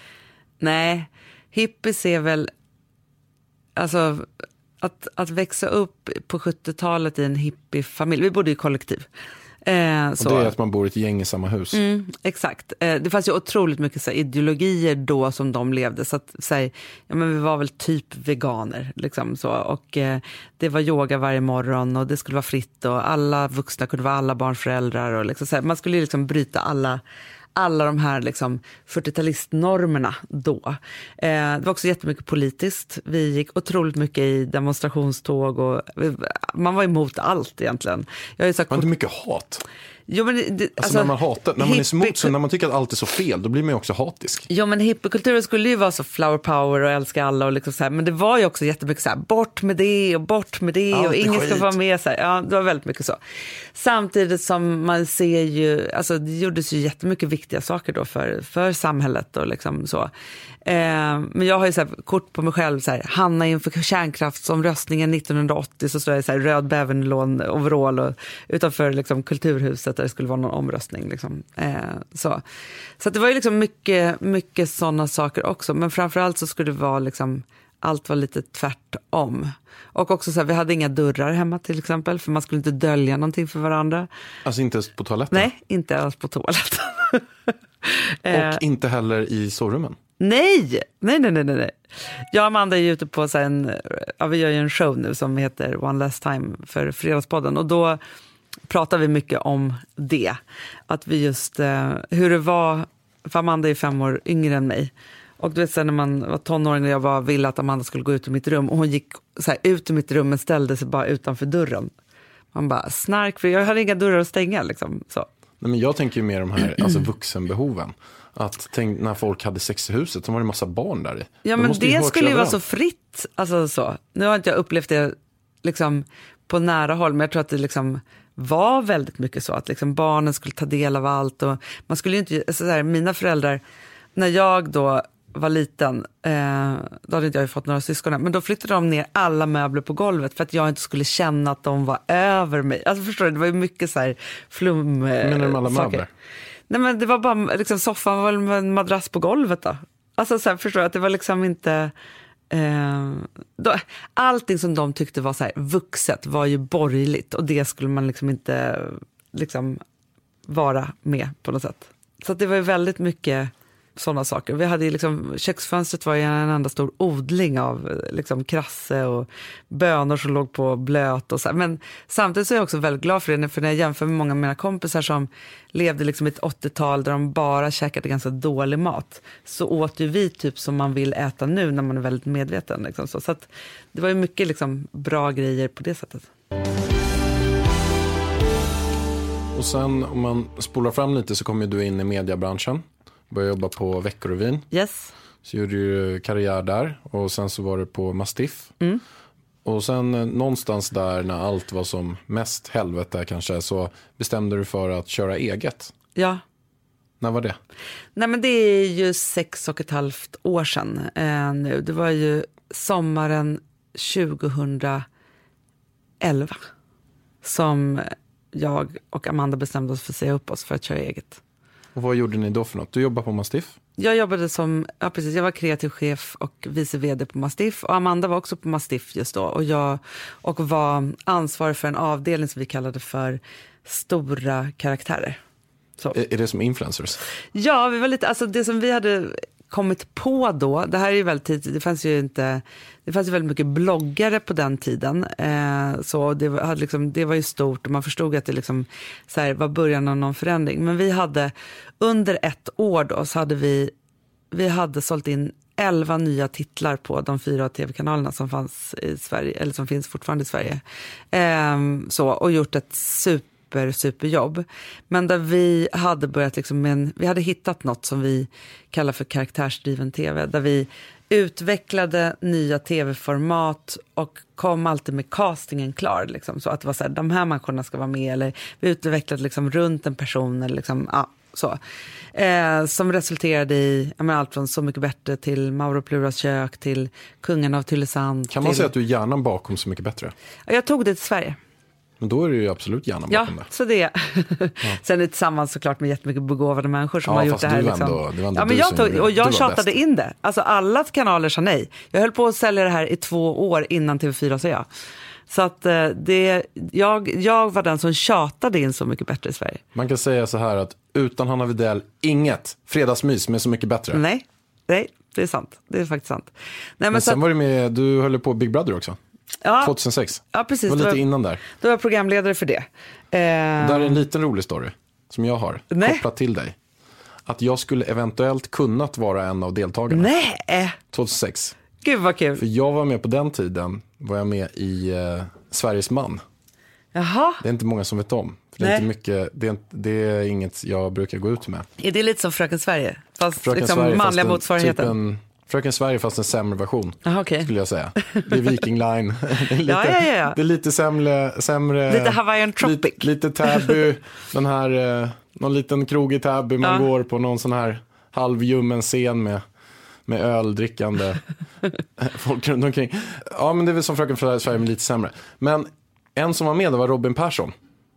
Nej, hippies är väl... Alltså... Att, att växa upp på sjuttiotalet i en hippiefamilj. Vi bodde i kollektiv. Eh, så. Och det är att man bor i ett gäng i samma hus. Mm, exakt. Eh, det fanns ju otroligt mycket så här, ideologier då som de levde. Så att så här, ja, men vi var väl typ veganer. Liksom, så. Och eh, det var yoga varje morgon och det skulle vara fritt. Och alla vuxna kunde vara alla barns föräldrar. Och liksom, så här, man skulle ju liksom bryta alla... alla de här liksom fyrtiotalistnormerna då. Eh, det var också jättemycket politiskt. Vi gick otroligt mycket i demonstrationståg och vi, man var emot allt egentligen. Jag är så var inte mycket hat? Jo, men det, alltså, alltså när man hatar, när man är hippie... emot, så när man tycker att allt är så fel, då blir man ju också hatisk. Jo, men hippiekulturen skulle ju vara så flower power och älska alla och liksom så här, men det var ju också jättemycket så här, bort med det och bort med det. Allt och ingen skit. Ska vara med så här. Ja, det var väldigt mycket så. Samtidigt som man ser ju, alltså det gjordes ju jättemycket viktiga saker då för, för samhället och liksom så. Eh, men jag har ju så här, kort på mig själv så här, Hanna inför kärnkraftsomröstningen nittonhundraåttio, så står jag så här, röd bävenlån overall och utanför liksom kulturhuset där det skulle vara någon omröstning liksom. eh, så. Så att det var ju liksom mycket, mycket sådana saker också, men framförallt så skulle det vara liksom, allt var lite tvärtom. Och också så här, vi hade inga dörrar hemma till exempel, för man skulle inte dölja någonting för varandra. Alltså inte ens på toaletten? Nej, inte ens på toaletten. Och inte heller i sovrummen? Nej, nej, nej, nej, nej. Jag och Amanda är ju ute på så en, ja, vi gör ju en show nu som heter One Last Time för Fredagspodden. Och då pratar vi mycket om det. Att vi just, eh, hur det var, för Amanda är fem år yngre än mig. Och du vet sen när man var tonåring och jag bara ville att Amanda skulle gå ut ur mitt rum. Och hon gick så här ut ur mitt rum men ställde sig bara utanför dörren. Man bara, snark, för jag hade inga dörrar att stänga liksom, så. Nej, men jag tänker ju mer de här alltså, vuxenbehoven. Att tänk, när folk hade sex i huset så var det en massa barn där i. Ja, de men måste ju det hört skulle ju vara överallt. så fritt. Alltså, så. Nu har inte jag upplevt det liksom, på nära håll, men jag tror att det liksom var väldigt mycket så. Att liksom, barnen skulle ta del av allt. Och man skulle ju inte, alltså, så här, mina föräldrar, när jag då var liten, eh, då hade inte jag ju fått några syskon, men då flyttade de ner alla möbler på golvet för att jag inte skulle känna att de var över mig. Alltså förstår du, det var ju mycket så här flum eh, Menar du med alla saker. möbler? Nej, men det var bara liksom, soffan var med en madrass på golvet då. Alltså så här, förstår du, att det var liksom inte eh, då, allting som de tyckte var så här vuxet var ju borgerligt och det skulle man liksom inte liksom vara med på något sätt. Så att det var ju väldigt mycket sådana saker. Vi hade ju liksom, köksfönstret var ju en enda stor odling av liksom krasse och bönor som låg på blöt och så här. Men samtidigt så är jag också väldigt glad för det, för när jag jämför med många av mina kompisar som levde liksom i ett åttiotal där de bara käkade ganska dålig mat, så åt ju vi typ som man vill äta nu när man är väldigt medveten liksom. så, så att det var ju mycket liksom bra grejer på det sättet. Och sen om man spolar fram lite så kommer du in i mediebranschen. Började jobba på Veckorevyn. Yes. Så gjorde du karriär där. Och sen så var du på Mastiff. Mm. Och sen eh, någonstans där när allt var som mest helvete kanske, så bestämde du för att köra eget. Ja. När var det? Nej, men det är ju sex och ett halvt år sedan eh, nu. Det var ju sommaren tjugohundraelva som jag och Amanda bestämde oss för att säga upp oss för att köra eget. Och vad gjorde ni då för något? Du jobbade på Mastiff? Jag jobbade som, ja precis, jag var kreativ chef och vice vd på Mastiff. Och Amanda var också på Mastiff just då. Och jag och var ansvarig för en avdelning som vi kallade för stora karaktärer. Så. Är, är det som influencers? Ja, vi var lite, alltså det som vi hade kommit på då, det här är ju väldigt tidigt, det fanns ju inte, det fanns ju väldigt mycket bloggare på den tiden, eh, så det var, hade liksom, det var ju stort och man förstod att det liksom så här, var början av någon förändring. Men vi hade, under ett år då, så hade vi, vi hade sålt in elva nya titlar på de fyra tv-kanalerna som fanns i Sverige, eller som finns fortfarande i Sverige. Eh, så, och gjort ett super Super, superjobb. Men där vi hade börjat liksom med en, vi hade hittat något som vi kallar för karaktärsdriven tv, där vi utvecklade nya tv-format och kom alltid med castingen klar liksom, så att det var så här, de här människorna ska vara med, eller vi utvecklade liksom runt en person eller liksom, ja, så. Eh, som resulterade i ja, men allt från Så mycket bättre till Mauro Pluras kök till Kungen av Tylösand. Kan man till... säga att du är hjärnan bakom Så mycket bättre? Jag tog det till Sverige. Men då är det ju absolut hjärnan ja, bakom det. Så det. Ja. Sen är det tillsammans såklart med jättemycket begåvade människor som ja, har gjort det här. Du liksom. ändå, det var ändå ja, men du jag tog, och jag tjatade bäst. in det. Alltså alla kanaler sa nej. Jag höll på att sälja det här i två år innan T V fyra sa jag. Så att det, jag, jag var den som tjatade in Så mycket bättre i Sverige. Man kan säga så här att utan Hanna Widell, inget fredagsmys med Så mycket bättre. Nej, nej, det är sant. Det är faktiskt sant. Nej, men men sen att, var du med, du höll på Big Brother också. Ja, tjugohundrasex. Ja, precis. Det var lite var, innan där. Då var jag programledare för det. Eh, där är en liten rolig story som jag har nej. kopplat till dig. Att jag skulle eventuellt kunnat vara en av deltagarna. Nej! tjugohundrasex. Gud vad kul. För jag var med på den tiden, var jag med i uh, Sveriges man. Jaha. Det är inte många som vet om. För det, är inte mycket, det, är, det är inget jag brukar gå ut med. Är det lite som Fröken Sverige? Fast Fröken liksom Sverige, manliga fast motsvarigheten? Typ en, Fröken Sverige fast en sämre version. Aha, okay. Skulle jag säga. Det är Viking Line. Det är lite, ja, ja, ja. Det är lite sämre, sämre lite Hawaiian Tropic. Lite, lite Täby. Den här, eh, någon liten krog i Täby. Man ja. går på någon sån här halvljummen scen med, med öldrickande folk runt omkring. Ja, men det är väl som Fröken Sverige, men lite sämre. Men en som var med, det var Robin Persson.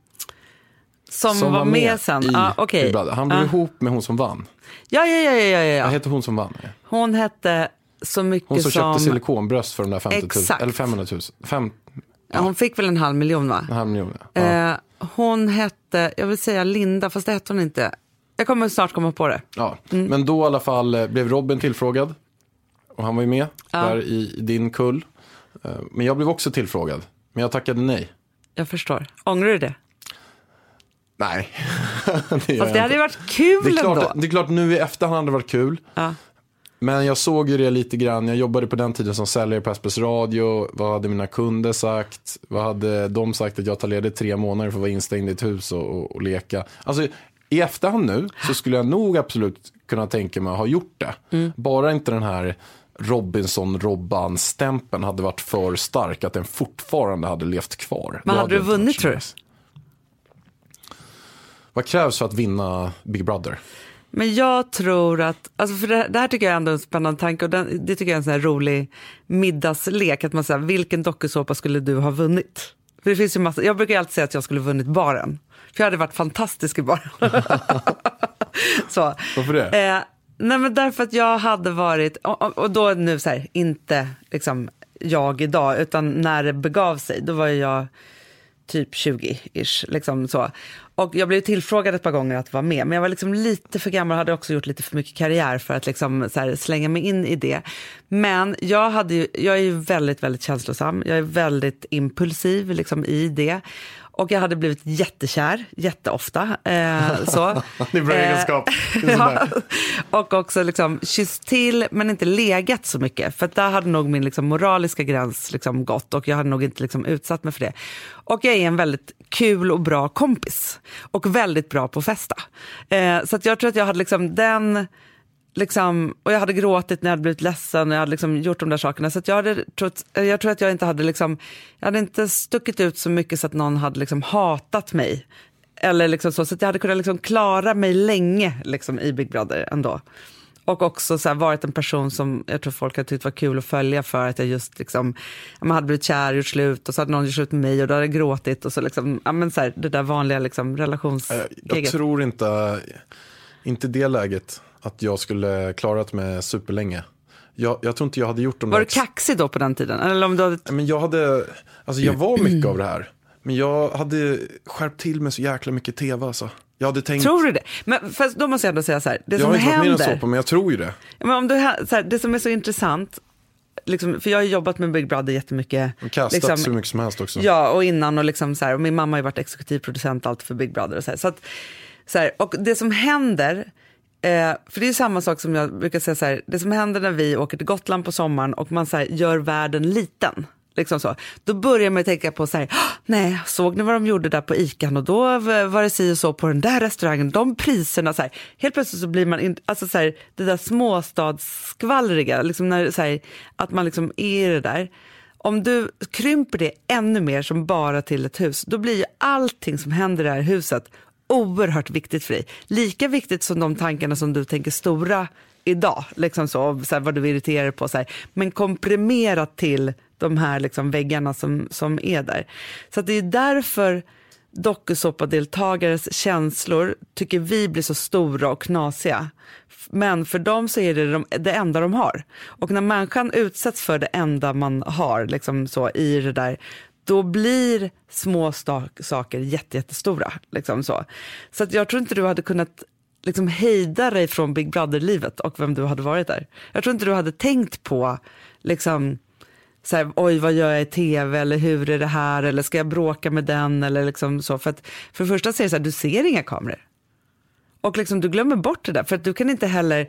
Som, som var, var med, med sen? I ah, okay. Han blev ah. ihop med hon som vann. Ja, ja, ja, ja, ja. Vad hette hon som vann? Hon hette så mycket som... Hon som som... köpte silikonbröst för de där femtio tusen. Eller femhundratusen. Fem... Ja. Ja, hon fick väl en halv miljon, va? En halv miljon, ja. Eh, hon hette, jag vill säga Linda, fast det hette hon inte. Jag kommer snart komma på det. Ja, mm. Men då i alla fall blev Robin tillfrågad. Och han var ju med ja. där i, i din kull. Men jag blev också tillfrågad. Men jag tackade nej. Jag förstår. Ångrar du det? Nej. det Fast det hade ju varit kul det är klart, ändå. Det är klart nu i efterhand hade det varit kul. Ja. Men jag såg ju det lite grann. Jag jobbade på den tiden som säljare på S B S Radio. Vad hade mina kunder sagt? Vad hade de sagt att jag tar ledigt tre månader för att vara instängd i ett hus och, och, och leka? Alltså i efterhand nu så skulle jag nog absolut kunna tänka mig att ha gjort det. Mm. Bara inte den här Robinson-Robban-stämpeln hade varit för stark att den fortfarande hade levt kvar. Men hade du vunnit, tror du? Vad krävs för att vinna Big Brother? Men jag tror att, alltså för det, det här tycker jag ändå är en spännande tanke, och den, det tycker jag är en sån här rolig middagslek, att man säger, vilken dokusåpa skulle du ha vunnit? För det finns ju massa, jag brukar alltid säga att jag skulle ha vunnit Baren, för jag hade varit fantastisk i Baren. Så. Varför det? Eh, nej men därför att jag hade varit, och, och då nu så här, inte liksom jag idag, utan när det begav sig, då var jag typ tjugo-ish, liksom så. Och jag blev tillfrågad ett par gånger att vara med, men jag var liksom lite för gammal och hade också gjort lite för mycket karriär för att liksom så här slänga mig in i det. Men jag, hade ju, jag är ju väldigt, väldigt känslosam. Jag är väldigt impulsiv liksom i det. Och jag hade blivit jättekär, jätteofta. Eh, så. Det är bra egenskap. Eh, ja. Och också liksom kysst till, men inte legat så mycket. För att där hade nog min liksom moraliska gräns liksom gått. Och jag hade nog inte liksom utsatt mig för det. Och jag är en väldigt kul och bra kompis. Och väldigt bra på att festa. Eh, så att jag tror att jag hade liksom den... Liksom, och jag hade gråtit när jag hade blivit ledsen och jag hade liksom gjort de där sakerna, så att jag hade trott, jag tror att jag inte hade liksom, jag hade inte stuckit ut så mycket så att någon hade liksom hatat mig eller liksom så, så att jag hade kunnat liksom klara mig länge liksom i Big Brother ändå, och också så här, varit en person som jag tror folk hade tyckt var kul att följa, för att jag just liksom, man hade blivit kär, gjort slut, och så hade någon gjort slut med mig och då hade jag gråtit och så liksom, ja men så här, det där vanliga liksom relationsgreget. Jag tror inte inte det läget att jag skulle klarat mig superlänge. Jag, jag tror inte jag hade gjort dem. Var du kaxig då på den tiden? Eller om du hade... Men jag hade, alltså jag var mycket av det här. Men jag hade skärpt till mig så jäkla mycket tv alltså. Jag hade tänkt... Tror du det? Men fast då måste jag ändå säga så här. Det jag som har inte händer... varit med i en såpa, men jag tror ju det. Men om du, så här, det som är så intressant, liksom, för jag har jobbat med Big Brother jättemycket. Och kastat liksom, så mycket som helst också. Ja, och innan och liksom så här, och min mamma har ju varit exekutivproducent allt för Big Brother och så här. Så att, så här, och det som händer... Eh, för det är samma sak som jag brukar säga så här, det som händer när vi åker till Gotland på sommaren och man så här, gör världen liten, liksom så, då börjar man tänka på så här, nej, såg ni vad de gjorde där på Ican, och då var det si och så på den där restaurangen, de priserna så här, helt plötsligt så blir man in, alltså så här, det där småstadsskvallriga, liksom när så här, att man liksom är i det där. Om du krymper det ännu mer som bara till ett hus, då blir ju allting som händer i det här huset oerhört viktigt för dig. Lika viktigt som de tankarna som du tänker stora idag. Liksom så, så här, vad du irriterar på. Så här. Men komprimerat till de här liksom, väggarna som, som är där. Så att det är därför dokusåpadeltagares känslor tycker vi blir så stora och knasiga. Men för dem så är det de, det enda de har. Och när människan utsätts för det enda man har liksom så, i det där, då blir små saker jätte, jättestora. Liksom så så att jag tror inte du hade kunnat liksom hejda dig från Big Brother-livet och vem du hade varit där. Jag tror inte du hade tänkt på liksom, så här, oj vad gör jag i tv, eller hur är det här, eller ska jag bråka med den, eller liksom så. För att för det första så är det så här, du ser inga kameror. Och liksom, du glömmer bort det där, för att du kan inte heller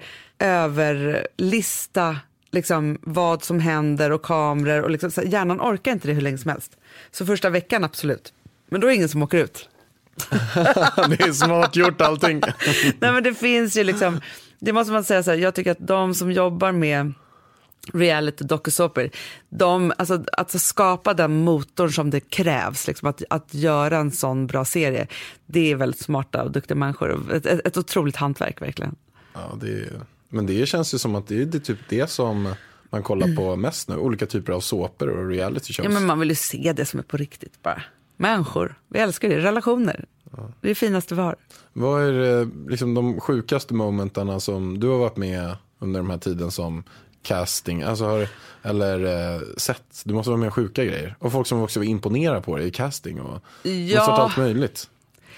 överlista liksom vad som händer och kameror och liksom, så hjärnan orkar inte det hur länge som helst. Så första veckan absolut. Men då är det ingen som åker ut. Det är smart gjort allting. Nej, men det finns ju liksom, det måste man säga så här, jag tycker att de som jobbar med reality dokusåpor, de, alltså att skapa den motorn som det krävs liksom, att, att göra en sån bra serie, det är väldigt smarta och duktiga människor. Ett, ett, ett otroligt hantverk verkligen. Ja, det är, men det känns ju som att det är det typ det som man kollar på mest nu. Olika typer av såpor och reality shows. Ja, men man vill ju se det som är på riktigt bara. Människor, vi älskar det. Relationer, ja. Det är det finaste vi har. Vad är liksom de sjukaste momentarna som du har varit med under den här tiden som casting, alltså har, eller eh, sett? Du måste vara med sjuka grejer. Och folk som också vill imponera på dig i casting och ja. allt möjligt.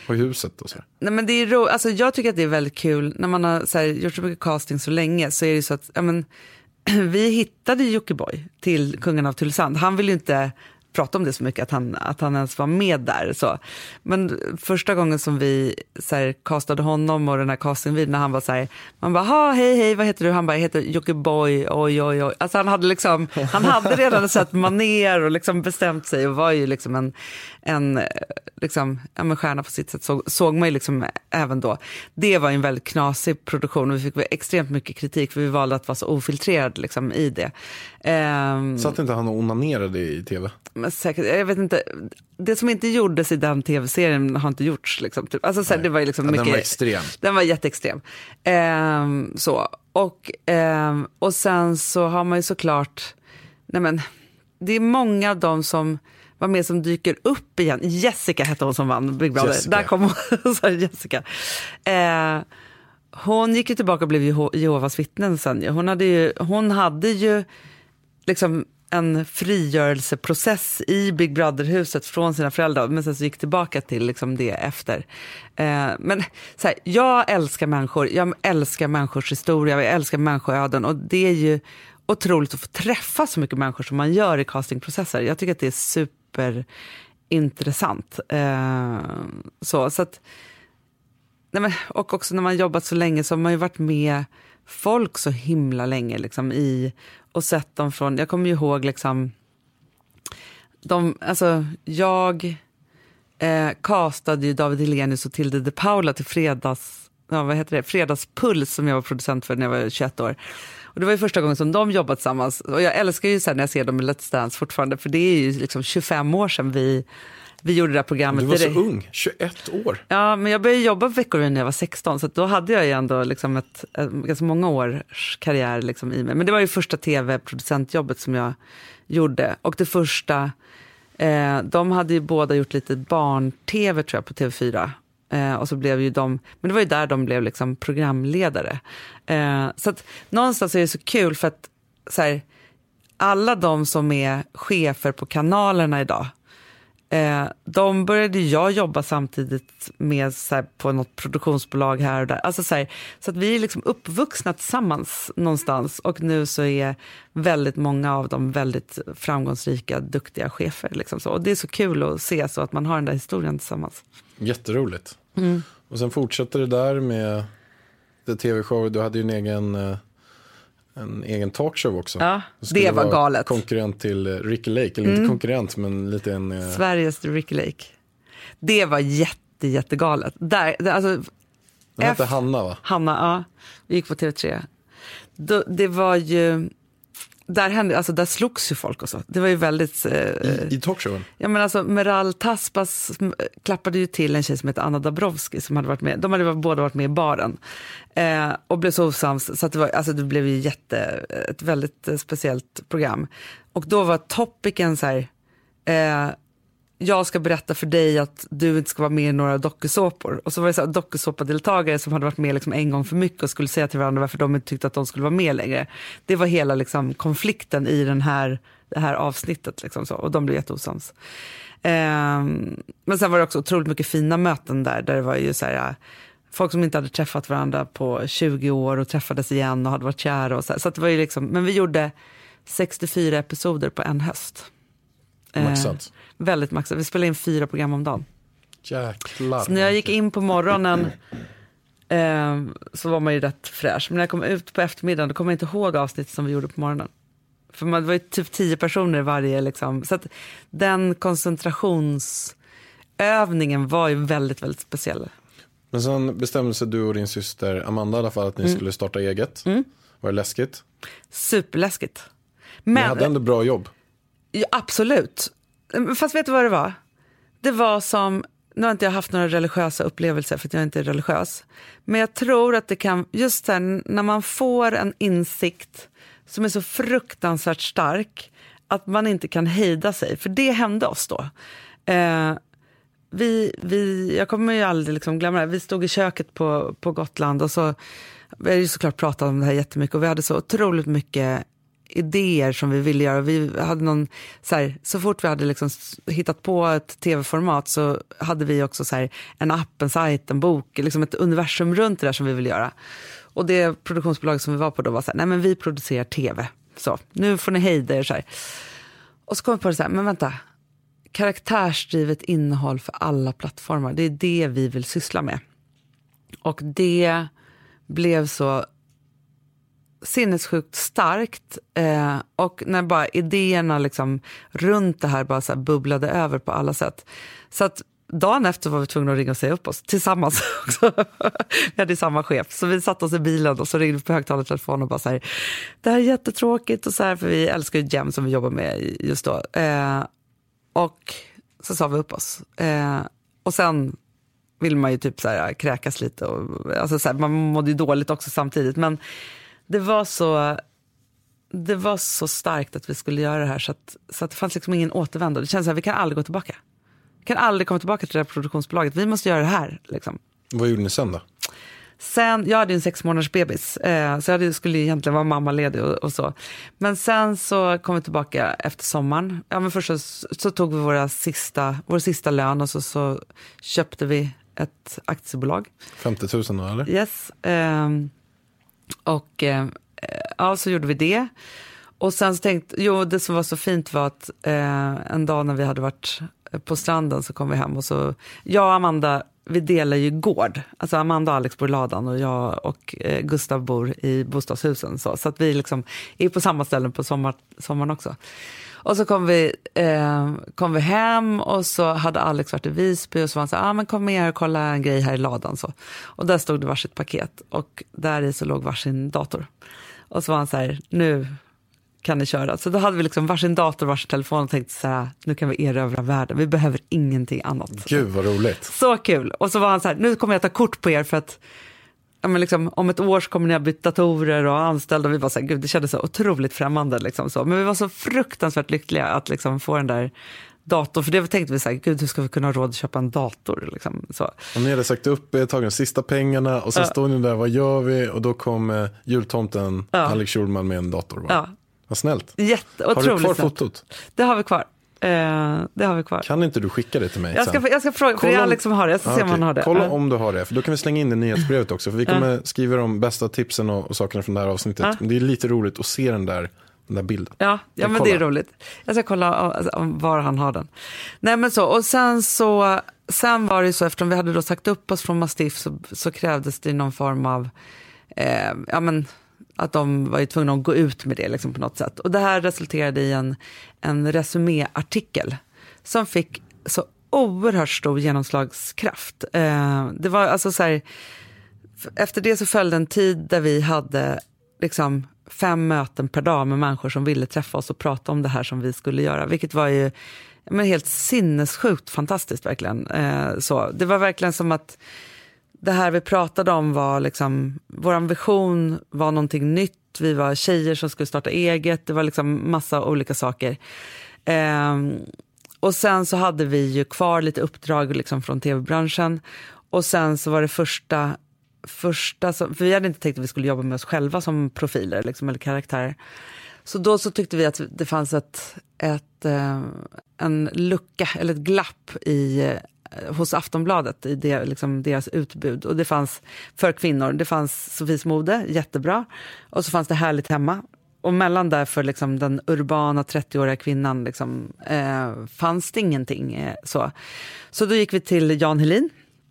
Och huset och så. Nej, men det är ro- alltså, jag tycker att det är väldigt kul när man har så här, gjort så mycket casting så länge, så är det så att ja, men, vi hittade Jockiboi till Kungen av Tylösand. Han vill ju inte prata om det så mycket att han, att han ens var med där. Så. Men första gången som vi så här, castade honom och den här castingvideon, när han var så här, man bara, ha, hej, hej, vad heter du? Han bara, jag heter Jockiboi, oj, oj, oj. Alltså han hade liksom, han hade redan sett maner och liksom bestämt sig och var ju liksom en, en liksom, ja, men stjärna på sitt sätt, så, såg man ju liksom även då. Det var en väldigt knasig produktion och vi fick extremt mycket kritik för vi valde att vara så ofiltrerade liksom i det. Um, Satt inte han och onanerade i tv? Men säkert, jag vet inte, det som inte gjordes i den tv-serien har inte gjorts liksom, typ. Alltså så här, det var ju liksom ja, mycket, den var extrem. Den var jätteextrem. Ehm, så, och, ehm, och sen så har man ju såklart, nej men, det är många av dem som var med som dyker upp igen. Jessica hette hon som vann Big Brother. Jessica. Där kom hon, så Jessica. Ehm, hon gick ju tillbaka och blev Jehovas vittnen sen. Hon hade ju, hon hade ju liksom en frigörelseprocess i Big Brother-huset från sina föräldrar, men sen så gick tillbaka till liksom det efter. Eh, men så här, jag älskar människor, jag älskar människors historia, jag älskar människoöden, och det är ju otroligt att få träffa så mycket människor som man gör i castingprocesser. Jag tycker att det är superintressant. Eh, så, så att, nej men, och också när man jobbat så länge så har man ju varit med folk så himla länge liksom i, och sett dem från, jag kommer ju ihåg liksom de, alltså jag eh, castade ju David Hellenius och Tilde de Paula till fredags, ja, vad heter det, Fredagspuls som jag var producent för när jag var tjugoett år. Och det var ju första gången som de jobbat tillsammans, och jag älskar ju sen när jag ser dem i Let's Dance fortfarande, för det är ju liksom tjugofem år sedan vi Vi gjorde det här programmet. Du var så det... ung, tjugoett år. Ja, men jag började jobba på Veckorevyn när jag var sexton, så att då hade jag ju ändå liksom ett, ett ganska många års karriär liksom i mig. Men det var ju första tv-producentjobbet som jag gjorde. Och det första, eh, de hade ju båda gjort lite barn-tv tror jag på T V fyra. Eh, och så blev ju de, men det var ju där de blev liksom programledare. Eh, så att någonstans är det så kul för att så här, alla de som är chefer på kanalerna idag, Eh, de började jag jobba samtidigt med så här, på något produktionsbolag här och där. Alltså, så, här, så att vi är liksom uppvuxna tillsammans någonstans, och nu så är väldigt många av dem väldigt framgångsrika, duktiga chefer. Liksom så. Och det är så kul att se så att man har den där historien tillsammans. Jätteroligt. Mm. Och sen fortsätter det där med det tv-show. Du hade ju en egen... en egen talkshow också. Ja, det var galet. Konkurrent till Ricky Lake, eller mm. inte konkurrent, men lite en... Eh... Sveriges Ricky Lake. Det var jätte, jättegalet. Där, det, alltså, Den hette F... Hanna, va? Hanna, ja. Vi gick på T V tre. Då, det var ju... Där hände, alltså där slogs ju folk och så. Det var ju väldigt... Eh, I, I talkshowen? Ja, men alltså Meral Taspas klappade ju till en tjej som heter Anna Dabrowski som hade varit med. De hade båda varit med i baren. Eh, och blev så osams, så att det, var, alltså det blev ju jätte, ett väldigt speciellt program. Och då var topicen så här... Eh, jag ska berätta för dig att du inte ska vara med i några dokusåpor. Och så var det så här dokusåpadeltagare som hade varit med liksom en gång för mycket och skulle säga till varandra varför de inte tyckte att de skulle vara med längre. Det var hela liksom konflikten i den här, det här avsnittet. Liksom så. Och de blev jätteosams. Eh, men sen var det också otroligt mycket fina möten där. Där det var ju så här, folk som inte hade träffat varandra på tjugo år och träffades igen och hade varit kära. Och så här. Så att det var ju liksom, men vi gjorde sextiofyra episoder på en höst. Maxat. Eh, väldigt maxat. Vi spelade in fyra program om dagen. Jäklar. Så när jag gick in på morgonen eh, så var man ju rätt fräsch. Men när jag kom ut på eftermiddagen då kom jag inte ihåg avsnittet som vi gjorde på morgonen. För man, det var ju typ tio personer varje liksom. Så att den koncentrationsövningen var ju väldigt, väldigt speciell. Men sen bestämde sig du och din syster Amanda i alla fall att ni mm. skulle starta eget. Mm. Var det läskigt? Superläskigt. Men, ni hade ändå bra jobb. Ja, absolut. Fast vet du vad det var? Det var som, nu har inte jag haft några religiösa upplevelser för att jag inte är religiös. Men jag tror att det kan, just här, när man får en insikt som är så fruktansvärt stark att man inte kan hejda sig. För det hände oss då. Eh, vi, vi, jag kommer ju aldrig liksom glömma det. Vi stod i köket på, på Gotland och så, vi hade ju såklart pratat om det här jättemycket och vi hade så otroligt mycket idéer som vi ville göra. Vi hade någon, så, här, så fort vi hade liksom hittat på ett tv-format så hade vi också så här, en app, en sajt, en bok, liksom ett universum runt det där som vi ville göra. Och det produktionsbolag som vi var på då var så här, nej men vi producerar tv. Så, nu får ni hejda er så här. Och så kom vi på det så här, men vänta, karaktärsdrivet innehåll för alla plattformar, det är det vi vill syssla med. Och det blev så sinnessjukt starkt eh, och när bara idéerna liksom runt det här bara så här bubblade över på alla sätt. Så att dagen efter var vi tvungna att ringa och säga upp oss tillsammans också. Vi hade samma chef. Så vi satt oss i bilen och så ringde vi på högtalartelefon och bara så här, det här är jättetråkigt och så här, för vi älskar ju Jem som vi jobbar med just då. Eh, och så sa vi upp oss. Eh, och sen vill man ju typ så här kräkas lite och alltså så här, man mådde ju dåligt också samtidigt, men det var så det var så starkt att vi skulle göra det här så att, så att det fanns liksom ingen återvändo. Det känns så här, vi kan aldrig gå tillbaka. Vi kan aldrig komma tillbaka till det här produktionsbolaget. Vi måste göra det här liksom. Vad gjorde ni sen då? Sen, jag hade en sex månaders bebis eh, så jag skulle egentligen vara mammaledig och, och så. Men sen så kom vi tillbaka efter sommaren. Ja, men först så, så tog vi våra sista, vår sista lön och så, så köpte vi ett aktiebolag. femtio tusen då, eller? Yes. Eh, och eh, ja, så gjorde vi det. Och sen så tänkte, jo det som var så fint var att eh, en dag när vi hade varit på stranden så kom vi hem och så, jag och Amanda, vi delar ju gård. Alltså Amanda och Alex bor i ladan och jag och eh, Gustav bor i bostadshusen. Så, så att vi liksom är på samma ställen på sommar, sommaren också. Och så kom vi, eh, kom vi hem och så hade Alex varit i Visby och så var han så här, ah, men kom med här och kolla en grej här i ladan. Så. Och där stod det varsitt paket och där i så låg varsin dator. Och så var han så här, nu kan ni köra. Så då hade vi liksom varsin dator, varsin telefon och tänkte så här, nu kan vi erövra världen. Vi behöver ingenting annat. Gud vad roligt. Så kul. Och så var han så här, nu kommer jag ta kort på er för att ja, men liksom, om ett år så kommer ni ha bytt datorer och anställda. Och vi var så här, gud det kändes så otroligt främmande. Liksom så. Men vi var så fruktansvärt lyckliga att liksom få den där datorn. För det tänkte vi så här, gud hur ska vi kunna ha råd att köpa en dator? Liksom, så. Och ni hade sagt upp, tagit de sista pengarna och så ja. Stod ni där, vad gör vi? Och då kom eh, jultomten ja. Alex Schulman med en dator. Va? Ja. Vad snällt. Jätte, har du kvar snällt. Fotot? Det har vi kvar. Eh, det har vi kvar. Kan inte du skicka det till mig jag ska, sen? Jag ska fråga, för det är Alex som har det. Jag ska ah, se om okay. han har det. Kolla om du har det, för då kan vi slänga in det i nyhetsbrevet också. För vi kommer ja. skriva de bästa tipsen och, och sakerna från det här avsnittet. Ja. Men det är lite roligt att se den där, den där bilden. Ja, ja men kolla. Det är roligt. Jag ska kolla om, om var han har den. Nej men så, och sen så sen var det så, eftersom vi hade då sagt upp oss från Mastiff så, så krävdes det någon form av eh, ja men att de var ju tvungna att gå ut med det liksom på något sätt. Och det här resulterade i en, en resuméartikel som fick så oerhört stor genomslagskraft. Eh, det var alltså så här, efter det så följde en tid där vi hade liksom fem möten per dag med människor som ville träffa oss och prata om det här som vi skulle göra. Vilket var ju men helt sinnessjukt fantastiskt verkligen. Eh, så. Det var verkligen som att det här vi pratade om var liksom, vår vision var någonting nytt. Vi var tjejer som skulle starta eget. Det var liksom massa olika saker. Eh, och sen så hade vi ju kvar lite uppdrag liksom från tv-branschen. Och sen så var det första, första som, för vi hade inte tänkt att vi skulle jobba med oss själva som profiler liksom, eller karaktärer. Så då så tyckte vi att det fanns ett, ett, eh, en lucka eller ett glapp i hos Aftonbladet i det, liksom deras utbud. Och det fanns för kvinnor, det fanns Sofies mode, jättebra. Och så fanns det Härligt hemma. Och mellan där för liksom den urbana trettioåriga kvinnan liksom, eh, fanns det ingenting. Eh, så. så då gick vi till Jan Helin.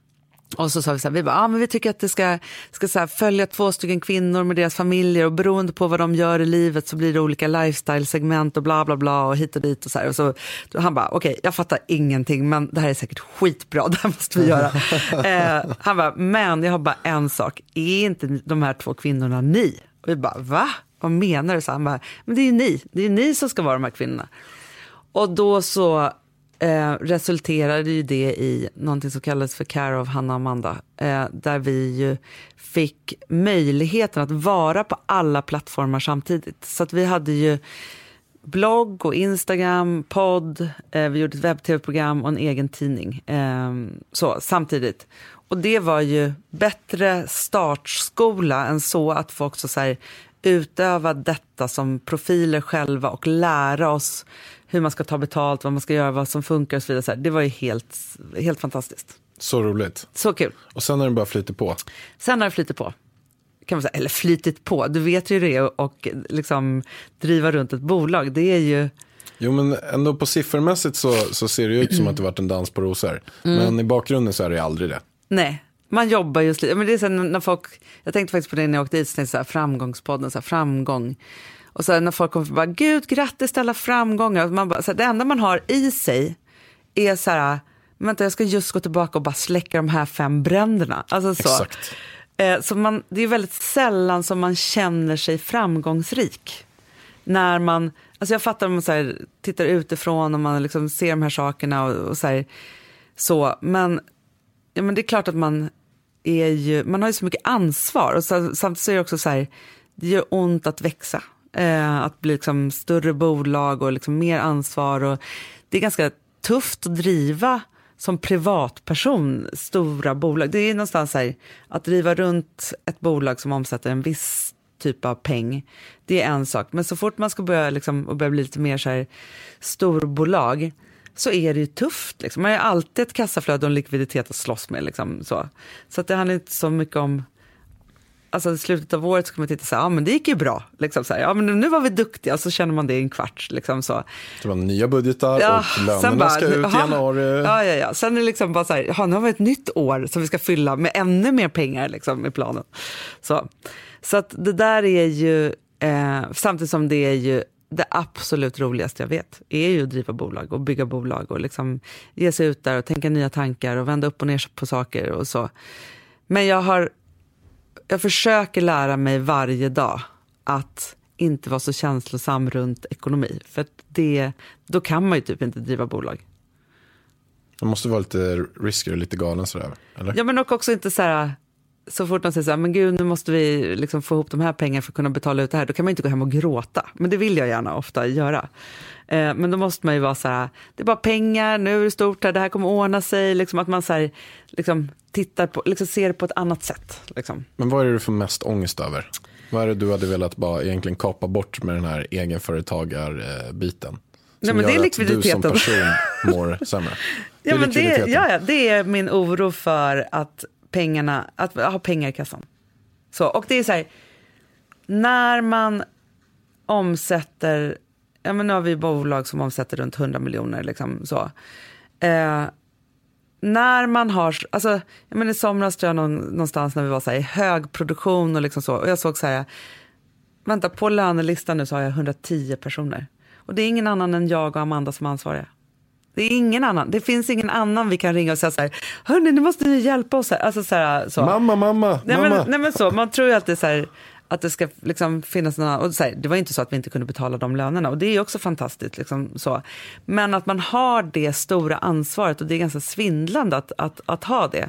Och så sa vi så här, vi bara, ah, men vi tycker att det ska, ska så här, följa två stycken kvinnor med deras familjer och beroende på vad de gör i livet så blir det olika lifestyle-segment och bla bla bla och hit och dit och så här. Och så då han bara, okej, okay, jag fattar ingenting men det här är säkert skitbra, det här måste vi göra. eh, han bara, men jag har bara en sak, är inte de här två kvinnorna ni? Och vi bara, va? Vad menar du? Så han bara, men det är ju ni, det är ni som ska vara de här kvinnorna. Och då så Eh, resulterade ju det i någonting som kallas för Care of Hanna och Amanda. Eh, där vi ju fick möjligheten att vara på alla plattformar samtidigt. Så att vi hade ju blogg och Instagram, podd, eh, vi gjorde ett webb-tv-program och en egen tidning. Eh, så samtidigt. Och det var ju bättre startskola än så att få också så här utöva detta som profiler själva och lära oss hur man ska ta betalt, vad man ska göra, vad som funkar och så vidare. Det var ju helt, helt fantastiskt. Så roligt. Så kul. Och sen har det bara flyttit på. Sen har det flyttit på. Kan man säga, eller flyttit på. Du vet ju det, och liksom driva runt ett bolag, det är ju... Jo, men ändå på siffermässigt så, så ser det ut som att det varit en dans på rosor. Mm. Men i bakgrunden så är det aldrig det. Nej, man jobbar just lite. Men det är så när folk, jag tänkte faktiskt på det när jag åkte dit, så tänkte jag så här, framgångspodden, så här, framgång. Och så här, när folk kommer bara, gud, grattis till alla framgångar. Man bara, så här, det enda man har i sig är så här, vänta, jag ska just gå tillbaka och bara släcka de här fem bränderna. Alltså så. Exakt. Eh, så man, det är väldigt sällan som man känner sig framgångsrik. När man, alltså jag fattar om man så här, tittar utifrån och man liksom ser de här sakerna och, och så här, så, men, ja, men det är klart att man är ju, man har ju så mycket ansvar, och så, samtidigt så är det också så här, det gör ont att växa, eh, att bli liksom större bolag och liksom mer ansvar, och det är ganska tufft att driva som privatperson stora bolag. Det är någonstans så här, att driva runt ett bolag som omsätter en viss typ av peng, det är en sak. Men så fort man ska börja, liksom, och börja bli lite mer så här storbolag, så är det ju tufft. Liksom. Man har ju alltid ett kassaflöde och en likviditet att slåss med. Liksom, så så att det handlar inte så mycket om... Alltså i slutet av året så kan man titta så här, ja men det gick ju bra. Liksom, så här, ja men nu var vi duktiga, och så känner man det i en kvart. Liksom, så. Det var nya budgetar, ja, och lönerna bara, ska ut i januari. Ja, ja, ja. Sen är det liksom bara så här, ja, nu har vi ett nytt år som vi ska fylla med ännu mer pengar liksom, i planen. Så, så att det där är ju, eh, samtidigt som det är ju det absolut roligaste jag vet, är ju att driva bolag och bygga bolag och liksom ge sig ut där och tänka nya tankar och vända upp och ner på saker och så. Men jag har Jag försöker lära mig varje dag att inte vara så känslosam runt ekonomi. För att det, då kan man ju typ inte driva bolag. Man måste vara lite risker och lite galen sådär, eller? Ja, men också inte så här, så fort man säger så här, men gud, nu måste vi liksom få ihop de här pengarna för att kunna betala ut det här. Då kan man inte gå hem och gråta. Men det vill jag gärna ofta göra. Eh, men då måste man ju vara så här, det är bara pengar, nu är det stort här, det här kommer ordna sig. Liksom att man så här, liksom tittar på, liksom ser det på ett annat sätt. Liksom. Men vad är det du får mest ångest över? Vad är det du hade velat bara egentligen kapa bort med den här egenföretagarbiten? Nej, men det är likviditeten. Du som person mår sämre. Det ja, men det, ja, ja, det är min oro för att pengarna, att ha pengar i kassan. Så, och det är så här, när man omsätter, ja men nu har vi bolag som omsätter runt hundra miljoner liksom så. Eh, när man har, alltså, jag menar i somras tror jag någon, någonstans när vi var så här i hög produktion och liksom så, och jag såg så här, vänta, på lönelistan nu så har jag hundratio personer. Och det är ingen annan än jag och Amanda som ansvariga. Det är ingen annan. Det finns ingen annan vi kan ringa och säga så här, hörni, nu måste ni hjälpa oss här. Alltså så här, så. Mamma, mamma, nej, mamma. Men, nej men så, man tror ju alltid så här, att det ska liksom finnas någon, och så här, det var inte så att vi inte kunde betala de lönerna, och det är ju också fantastiskt liksom så. Men att man har det stora ansvaret, och det är ganska svindlande att, att, att ha det.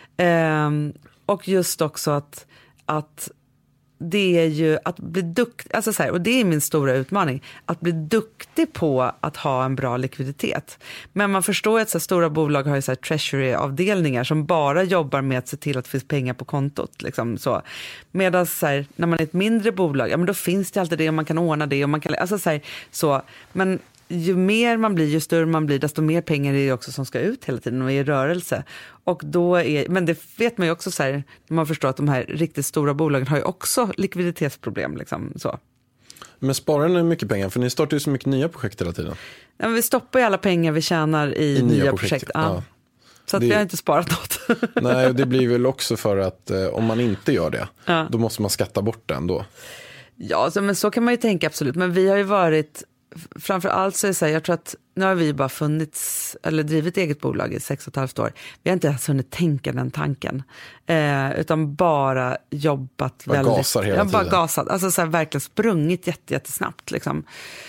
Ehm, och just också att, att det är ju att bli duktig, alltså så här, och det är min stora utmaning, att bli duktig på att ha en bra likviditet. Men man förstår att så här, stora bolag har ju så här treasury-avdelningar som bara jobbar med att se till att det finns pengar på kontot. Liksom, så. Medan så här, när man är ett mindre bolag, ja men då finns det alltid det, och man kan ordna det, och man kan, alltså så här, så. Men ju mer man blir, ju större man blir, desto mer pengar är det också som ska ut hela tiden och är i rörelse. Och då är, men det vet man ju också så här, när man förstår att de här riktigt stora bolagen har ju också likviditetsproblem. Liksom, så. Men sparar ni mycket pengar? För ni startar ju så mycket nya projekt hela tiden. Ja, men vi stoppar ju alla pengar vi tjänar i, I nya, nya projekt. projekt. Ja. Ja. Så att det, vi har inte sparat något. Nej, det blir väl också för att eh, om man inte gör det, ja. Då måste man skatta bort det ändå. Ja, så, men så kan man ju tänka absolut. Men vi har ju varit... Framförallt så är det så här, jag tror att nu har vi bara funnits eller drivit eget bolag i sex och ett halvt år. Vi har inte ens hunnit tänka den tanken. Eh, utan bara jobbat bara väldigt. Gasar hela tiden. Bara gasat. Alltså så här, verkligen sprungit jätte, jättesnabbt liksom.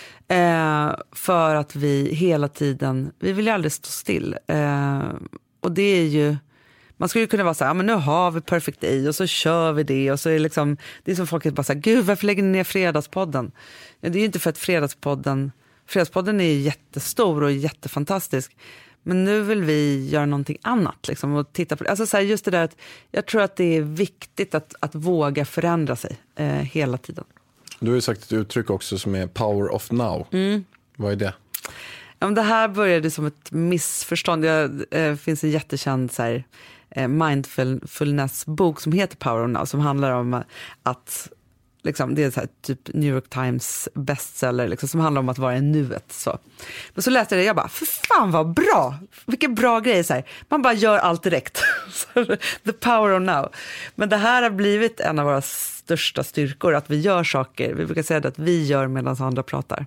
Eh, för att vi hela tiden, vi vill ju aldrig stå still. Eh, och det är ju, man skulle ju kunna vara så här, ja men nu har vi Perfect Day och så kör vi det, och så är det liksom, det är som folk bara så här, gud varför lägger ni ner Fredagspodden? Ja, det är ju inte för att Fredagspodden, Fredagspodden är ju jättestor och jättefantastisk, men nu vill vi göra någonting annat liksom, och titta på det. Alltså så här, just det där att jag tror att det är viktigt att, att våga förändra sig eh, hela tiden. Du har ju sagt ett uttryck också som är power of now. Mm. Vad är det? Ja, men det här började som ett missförstånd. Det äh, finns en jättekänd så här, äh, mindfulness-bok som heter Power of Now, som handlar om att liksom, det är så här, typ New York Times bestseller liksom, som handlar om att vara i nuet. Så. Men så läste jag det och jag bara, för fan vad bra! Vilken bra grej! Så här. Man bara gör allt direkt. The power of now. Men det här har blivit en av våra största styrkor, att vi gör saker. Vi brukar säga att vi gör medan andra pratar.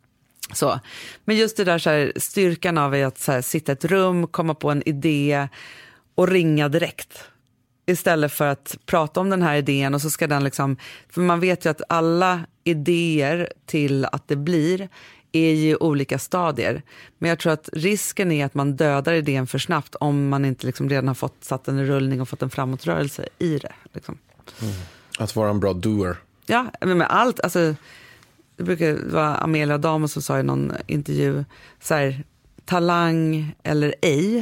Så. Men just det där så här, styrkan av att så här, sitta i ett rum, komma på en idé och ringa direkt. Istället för att prata om den här idén och så ska den liksom, för man vet ju att alla idéer till att det blir är ju olika stadier. Men jag tror att risken är att man dödar idén för snabbt om man inte liksom redan har fått satt en rullning och fått en framåtrörelse i det. Liksom. Mm. Att vara en bra doer. Ja, men med allt, alltså det brukar vara Amelia Damo som sa i någon intervju så här, talang eller ej.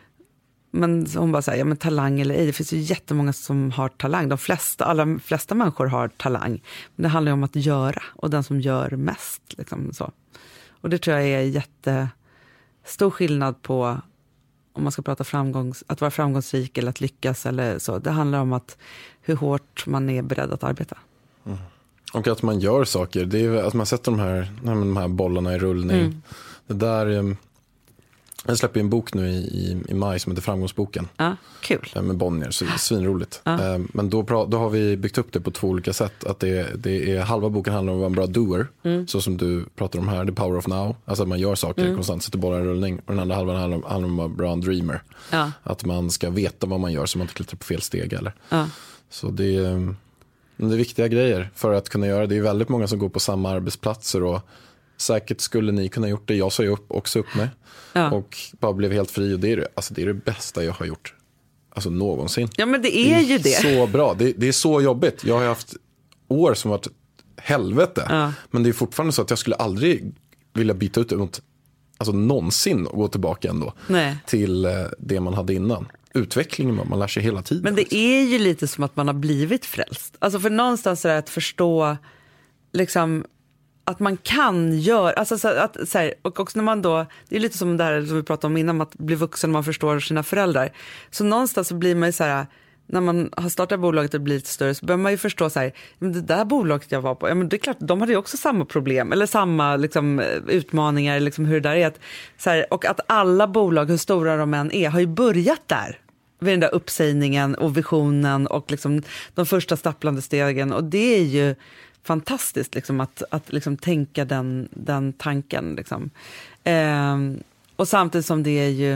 Men hon bara säger, ja men talang eller ej, det finns ju jättemånga som har talang. De flesta, alla flesta människor har talang. Men det handlar ju om att göra och den som gör mest. Liksom, så. Och det tror jag är jättestor skillnad på om man ska prata framgångs, att vara framgångsrik eller att lyckas eller så. Det handlar om att hur hårt man är beredd att arbeta. Mm. Och att man gör saker. Det är att man sätter de här, de här bollarna i rullning. Mm. Det där... Jag släpper en bok nu i, i, i maj som heter Framgångsboken. Ja, kul. Med Bonnier, så svinroligt. Ja. Men då, då har vi byggt upp det på två olika sätt. Att det, det är, halva boken handlar om att vara en bra doer. Mm. Så som du pratar om här, the power of now. Alltså att man gör saker mm. konstant, sätter bollar i rullning. Och den andra halvan handlar om, handlar om att vara bra en dreamer. Ja. Att man ska veta vad man gör så man inte klättrar på fel steg. Eller. Ja. Så det är, det är viktiga grejer för att kunna göra. Det är väldigt många som går på samma arbetsplatser och säkert skulle ni kunna gjort det. Jag sa ju upp, också upp mig. Ja. Och bara blev helt fri. Och det är det, alltså det är det bästa jag har gjort. Alltså någonsin. Ja, men det är, det är ju det. Så bra. Det, det är så jobbigt. Jag har haft år som varit helvete. Ja. Men det är fortfarande så att jag skulle aldrig vilja byta ut det mot, alltså någonsin och gå tillbaka ändå. Nej. Till det man hade innan. Utvecklingen, man lär sig hela tiden. Men det är ju lite som att man har blivit frälst. Alltså för någonstans är det att förstå liksom att man kan göra, alltså så att, så här, och också när man då, det är lite som det här som vi pratade om innan, att bli vuxen och man förstår sina föräldrar. Så någonstans så blir man ju så här, när man har startat bolaget och blir lite större så börjar man ju förstå så här, men det där bolaget jag var på, ja men det är klart, de hade ju också samma problem, eller samma liksom, utmaningar, liksom hur det där är. Att, så här, och att alla bolag, hur stora de än är, har ju börjat där. Vid den där uppsägningen och visionen och liksom de första stapplande stegen. Och det är ju fantastiskt liksom, att, att liksom, tänka den, den tanken. Liksom. Eh, och samtidigt som det är ju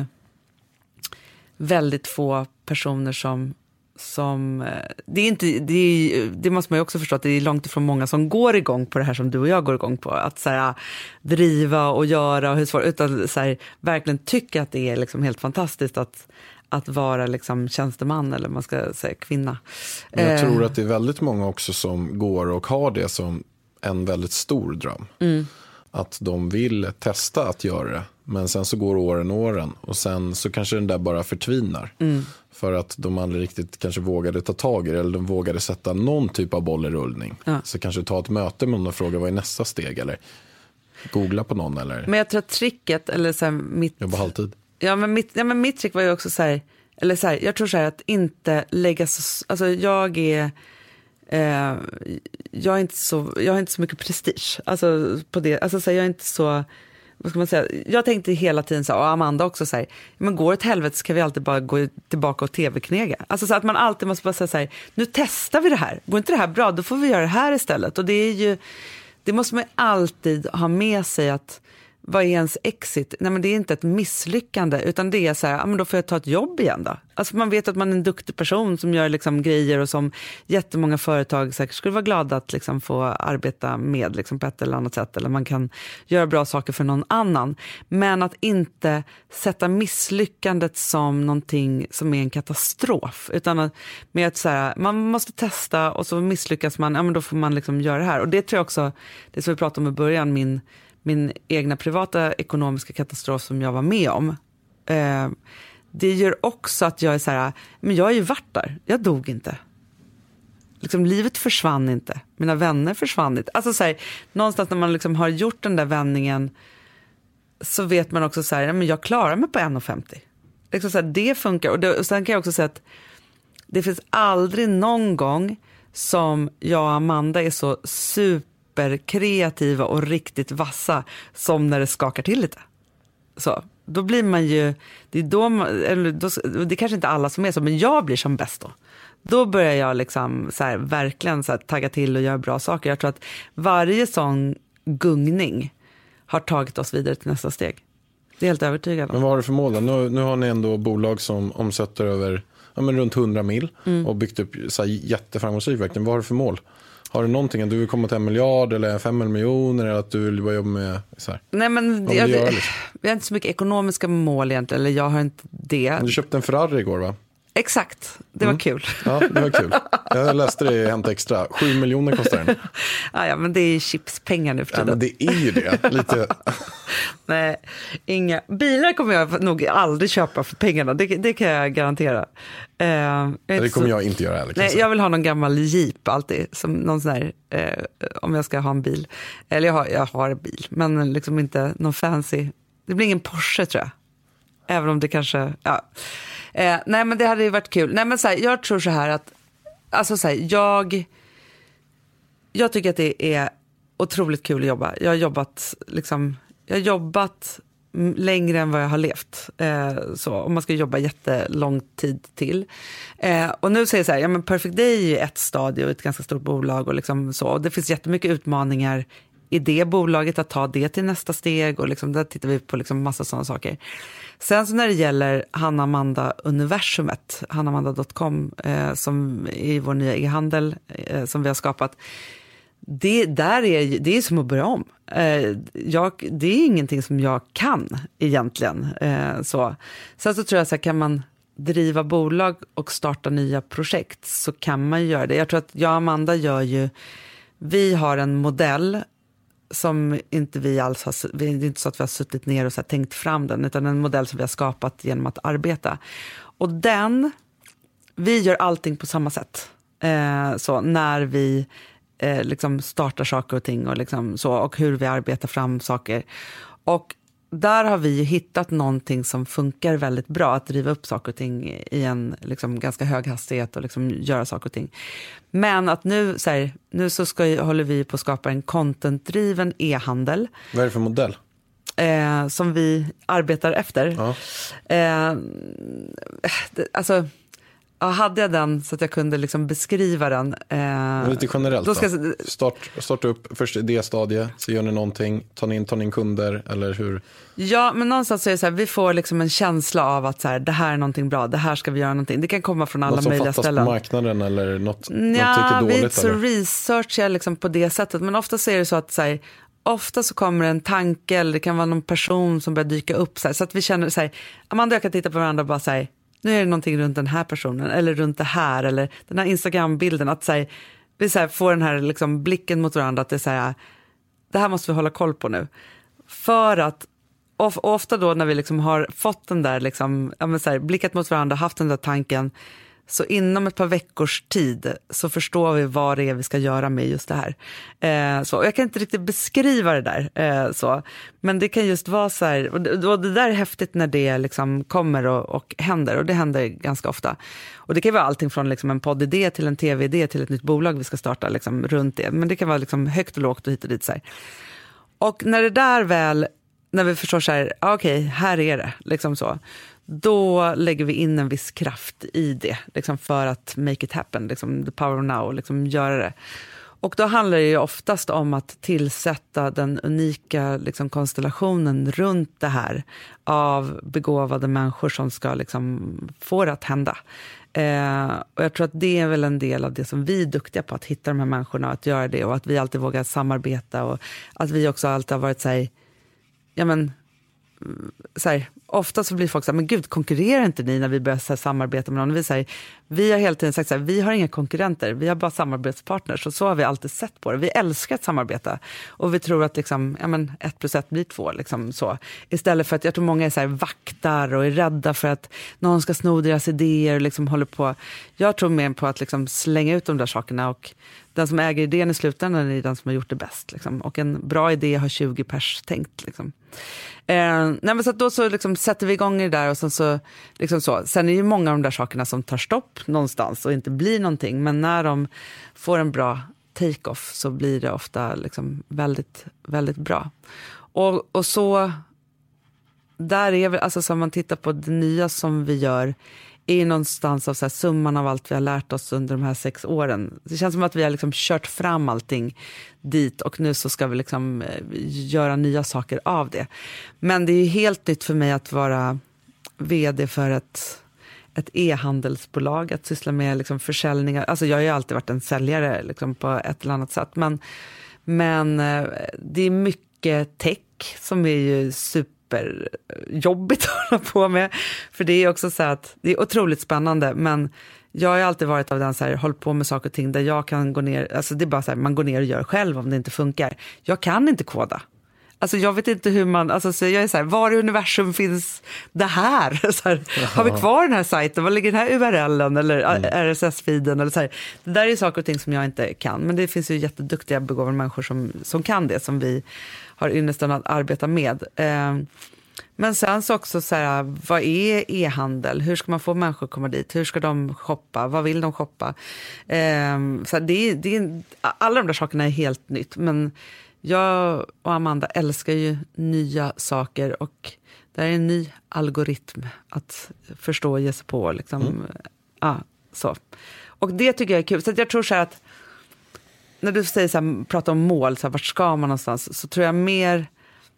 väldigt få personer som... som det, är inte, det, är, det måste man ju också förstå att det är långt ifrån många som går igång på det här som du och jag går igång på. Att så här, driva och göra och hur svårt, utan så här, verkligen tycka att det är liksom helt fantastiskt att att vara liksom tjänsteman eller man ska säga kvinna. Men jag eh. tror att det är väldigt många också som går och har det som en väldigt stor dröm. Mm. Att de vill testa att göra det. Men sen så går åren och åren. Och sen så kanske den där bara förtvinar. Mm. För att de aldrig riktigt kanske vågade ta tag i det. Eller de vågade sätta någon typ av boll i rullning. Ja. Så kanske ta ett möte med någon och fråga vad är nästa steg. Eller googla på någon. Eller men jag tror att tricket, eller så här, mitt... jobba halvtid. Ja men, mitt, ja, men mitt trick var ju också så här, eller så här, jag tror så här att inte lägga så, alltså jag är, eh, jag är inte så, jag har inte så mycket prestige, alltså på det, alltså så här, jag är inte så, vad ska man säga, jag tänkte hela tiden så här, och Amanda också så här, men går ett helvete så kan vi alltid bara gå tillbaka och tv-knega, alltså så att man alltid måste bara säga så här, nu testar vi det här, går inte det här bra, då får vi göra det här istället, och det är ju, det måste man alltid ha med sig att vad är ens exit? Nej, men det är inte ett misslyckande, utan det är så här, ja, men då får jag ta ett jobb igen då. Alltså man vet att man är en duktig person som gör liksom grejer och som jättemånga företag säkert skulle vara glada att liksom få arbeta med liksom på ett eller annat sätt, eller man kan göra bra saker för någon annan. Men att inte sätta misslyckandet som någonting som är en katastrof, utan att, med att så här, man måste testa och så misslyckas man, ja men då får man liksom göra det här. Och det tror jag också, det som vi pratade om i början, min min egna privata ekonomiska katastrof som jag var med om, eh, det gör också att jag är så här, men jag är ju varit där, jag dog inte. liksom, livet försvann inte. Mina vänner försvann inte. Alltså så här, någonstans när man liksom har gjort den där vändningen så vet man också så här, ja, men jag klarar mig på en komma femtio. Liksom så här, det funkar. Och, det, och sen kan jag också säga att det finns aldrig någon gång som jag och Amanda är så superkreativa och riktigt vassa som när det skakar till lite. Så, då blir man ju, det är då, man, eller då, det är kanske inte alla som är så, men jag blir som bäst då. Då börjar jag liksom så här, verkligen så här, tagga till och göra bra saker. Jag tror att varje sån gungning har tagit oss vidare till nästa steg. Det är helt övertygande. Men vad har du för mål då? Nu, nu har ni ändå bolag som omsätter över ja, men runt hundra mil mm. och byggt upp så här, jätteframgångsrikt verkligen. Vad har du för mål? Har du någonting att du vill komma till en miljard eller fem miljoner eller att du vill bara jobba med så här? Nej, men vad jag, vill du göra, liksom? Vi har inte så mycket ekonomiska mål egentligen, eller jag har inte det. Du köpte en Ferrari igår, va? Exakt, det var mm. kul. Ja, det var kul. Jag läste det i Hämta Extra. Sju miljoner kostar den. Ja, ja, men det är chipspengar nu för tiden. Ja, men det är ju det. Lite... Nej, inga. Bilar kommer jag nog aldrig köpa för pengarna. Det, det kan jag garantera. Uh, jag det kommer så... jag inte göra heller. Nej, jag vill ha någon gammal Jeep alltid. Som någon sån här, uh, om jag ska ha en bil. Eller jag har, jag har en bil, men liksom inte någon fancy. Det blir ingen Porsche, tror jag. Även om det kanske, ja. Eh, nej, men det hade ju varit kul. Nej, men så här, jag tror så här att, alltså så här, jag, jag tycker att det är otroligt kul att jobba. Jag har jobbat, liksom, jag har jobbat längre än vad jag har levt. Eh, så, om man ska jobba jättelång tid till. Eh, och nu säger jag så här, ja men Perfect Day är ju ett stadie och ett ganska stort bolag och liksom så. Och det finns jättemycket utmaningar i det bolaget att ta det till nästa steg och liksom, där tittar vi på liksom massa sådana saker. Sen så när det gäller Hanna Amanda universumet, hanna amanda dot com eh, som är vår nya e-handel eh, som vi har skapat, det, där är, det är som att börja om. Eh, jag, det är ingenting som jag kan egentligen. Eh, så. Sen så tror jag så här, kan man driva bolag och starta nya projekt så kan man göra det. Jag tror att jag och Amanda gör ju, vi har en modell som inte vi alls har, det är inte så att vi har suttit ner och så här tänkt fram den, utan en modell som vi har skapat genom att arbeta. Och den, vi gör allting på samma sätt. Eh, så när vi eh, liksom startar saker och ting och liksom så, och hur vi arbetar fram saker. Och där har vi hittat någonting som funkar väldigt bra, att driva upp saker och ting i en liksom ganska hög hastighet och liksom göra saker och ting. Men att nu så, här, nu så ska, håller vi på att skapa en contentdriven e-handel. Vad är det för modell? Eh, som vi arbetar efter. Ja. Eh, det, alltså... Ja, hade jag den så att jag kunde liksom beskriva den. Eh, lite generellt då. Ska... då. Start, starta upp först idéstadie, så gör ni någonting, tar ni in, tar ni in kunder eller hur? Ja, men någonstans så är det så här, vi får liksom en känsla av att så här, det här är någonting bra, det här ska vi göra någonting. Det kan komma från alla möjliga ställen. Något som fattas på marknaden eller något, ja, något tycker dåligt? Ja, så researchar jag liksom på det sättet. Men ofta så är det så att så här, ofta så kommer en tanke eller det kan vara någon person som börjar dyka upp så här, så att vi känner så här, Amanda och jag kan titta på varandra och bara säga nu är det någonting runt den här personen eller runt det här eller den här Instagram-bilden att så här, vi så här, får den här liksom blicken mot varandra att det är så här, det här måste vi hålla koll på nu. För att of, ofta då när vi liksom har fått den där liksom, ja men så här, blickat mot varandra, haft den där tanken, så inom ett par veckors tid så förstår vi vad det är vi ska göra med just det här. Eh, så. Jag kan inte riktigt beskriva det där. Eh, så. Men det kan just vara så här, och det, och det där är häftigt när det liksom kommer och, och händer. Och det händer ganska ofta. Och det kan vara allting från liksom en poddidé till en tv-idé till ett nytt bolag vi ska starta liksom runt det. Men det kan vara liksom högt och lågt och hit och dit. Så här. Och när det där väl, när vi förstår så här, okej, okay, här är det. Liksom så. Då lägger vi in en viss kraft i det liksom för att make it happen, liksom the power of now, liksom göra det. Och då handlar det ju oftast om att tillsätta den unika liksom konstellationen runt det här av begåvade människor som ska liksom få det att hända. Eh, och jag tror att det är väl en del av det som vi är duktiga på, att hitta de här människorna och att göra det, och att vi alltid vågar samarbeta och att vi också alltid har varit så här, ja men så här, ofta så blir folk så här, men gud, konkurrerar inte ni när vi börjar så här, samarbeta med någon? Vi, så här, vi har hela tiden sagt så här, vi har inga konkurrenter, vi har bara samarbetspartners, och så har vi alltid sett på det. Vi älskar att samarbeta, och vi tror att liksom, ja, men ett plus ett blir två. Liksom, så. Istället för att jag tror många är så här, vaktar och är rädda för att någon ska sno deras idéer och liksom håller på. Jag tror mer på att liksom, slänga ut de där sakerna, och den som äger idén i slutändan är den som har gjort det bäst. Liksom. Och en bra idé har tjugo pers tänkt. Liksom. Eh, nej, men så då så liksom sätter vi igång det där, och sen så, liksom så. Sen är det ju många av de där sakerna som tar stopp någonstans och inte blir någonting. Men när de får en bra take-off så blir det ofta liksom väldigt, väldigt bra. Och, och så där är vi, alltså om man tittar på det nya som vi gör, är någonstans av så här summan av allt vi har lärt oss under de här sex åren. Det känns som att vi har liksom kört fram allting dit, och nu så ska vi liksom göra nya saker av det. Men det är ju helt nytt för mig att vara vd för ett, ett e-handelsbolag, att syssla med liksom försäljningar. Alltså jag har ju alltid varit en säljare liksom på ett eller annat sätt, men, men det är mycket tech som är ju super jobbigt att hålla på med, för det är också så att det är otroligt spännande, men jag har alltid varit av den så här, håll på med saker och ting där jag kan gå ner, alltså det är bara så här, man går ner och gör själv om det inte funkar. Jag kan inte koda. Alltså jag vet inte hur man, alltså så jag är så här, var i universum finns det här? Så här, har vi kvar den här sajten? Var ligger den här U R L:en eller mm. R S S-feeden? Eller så här. Det där är saker och ting som jag inte kan, men det finns ju jätteduktiga begåvade människor som, som kan det, som vi har ynnesten att arbeta med. Eh, men sen så också så här, vad är e-handel? Hur ska man få människor att komma dit? Hur ska de shoppa? Vad vill de shoppa? Eh, så här, det, det, alla de där sakerna är helt nytt, men jag och Amanda älskar ju nya saker, och det är en ny algoritm att förstå och ge sig på. Liksom. Mm. Ja, så. Och det tycker jag är kul. Så att jag tror så här att när du säger så här, pratar om mål, så här, vart ska man någonstans, så tror jag mer...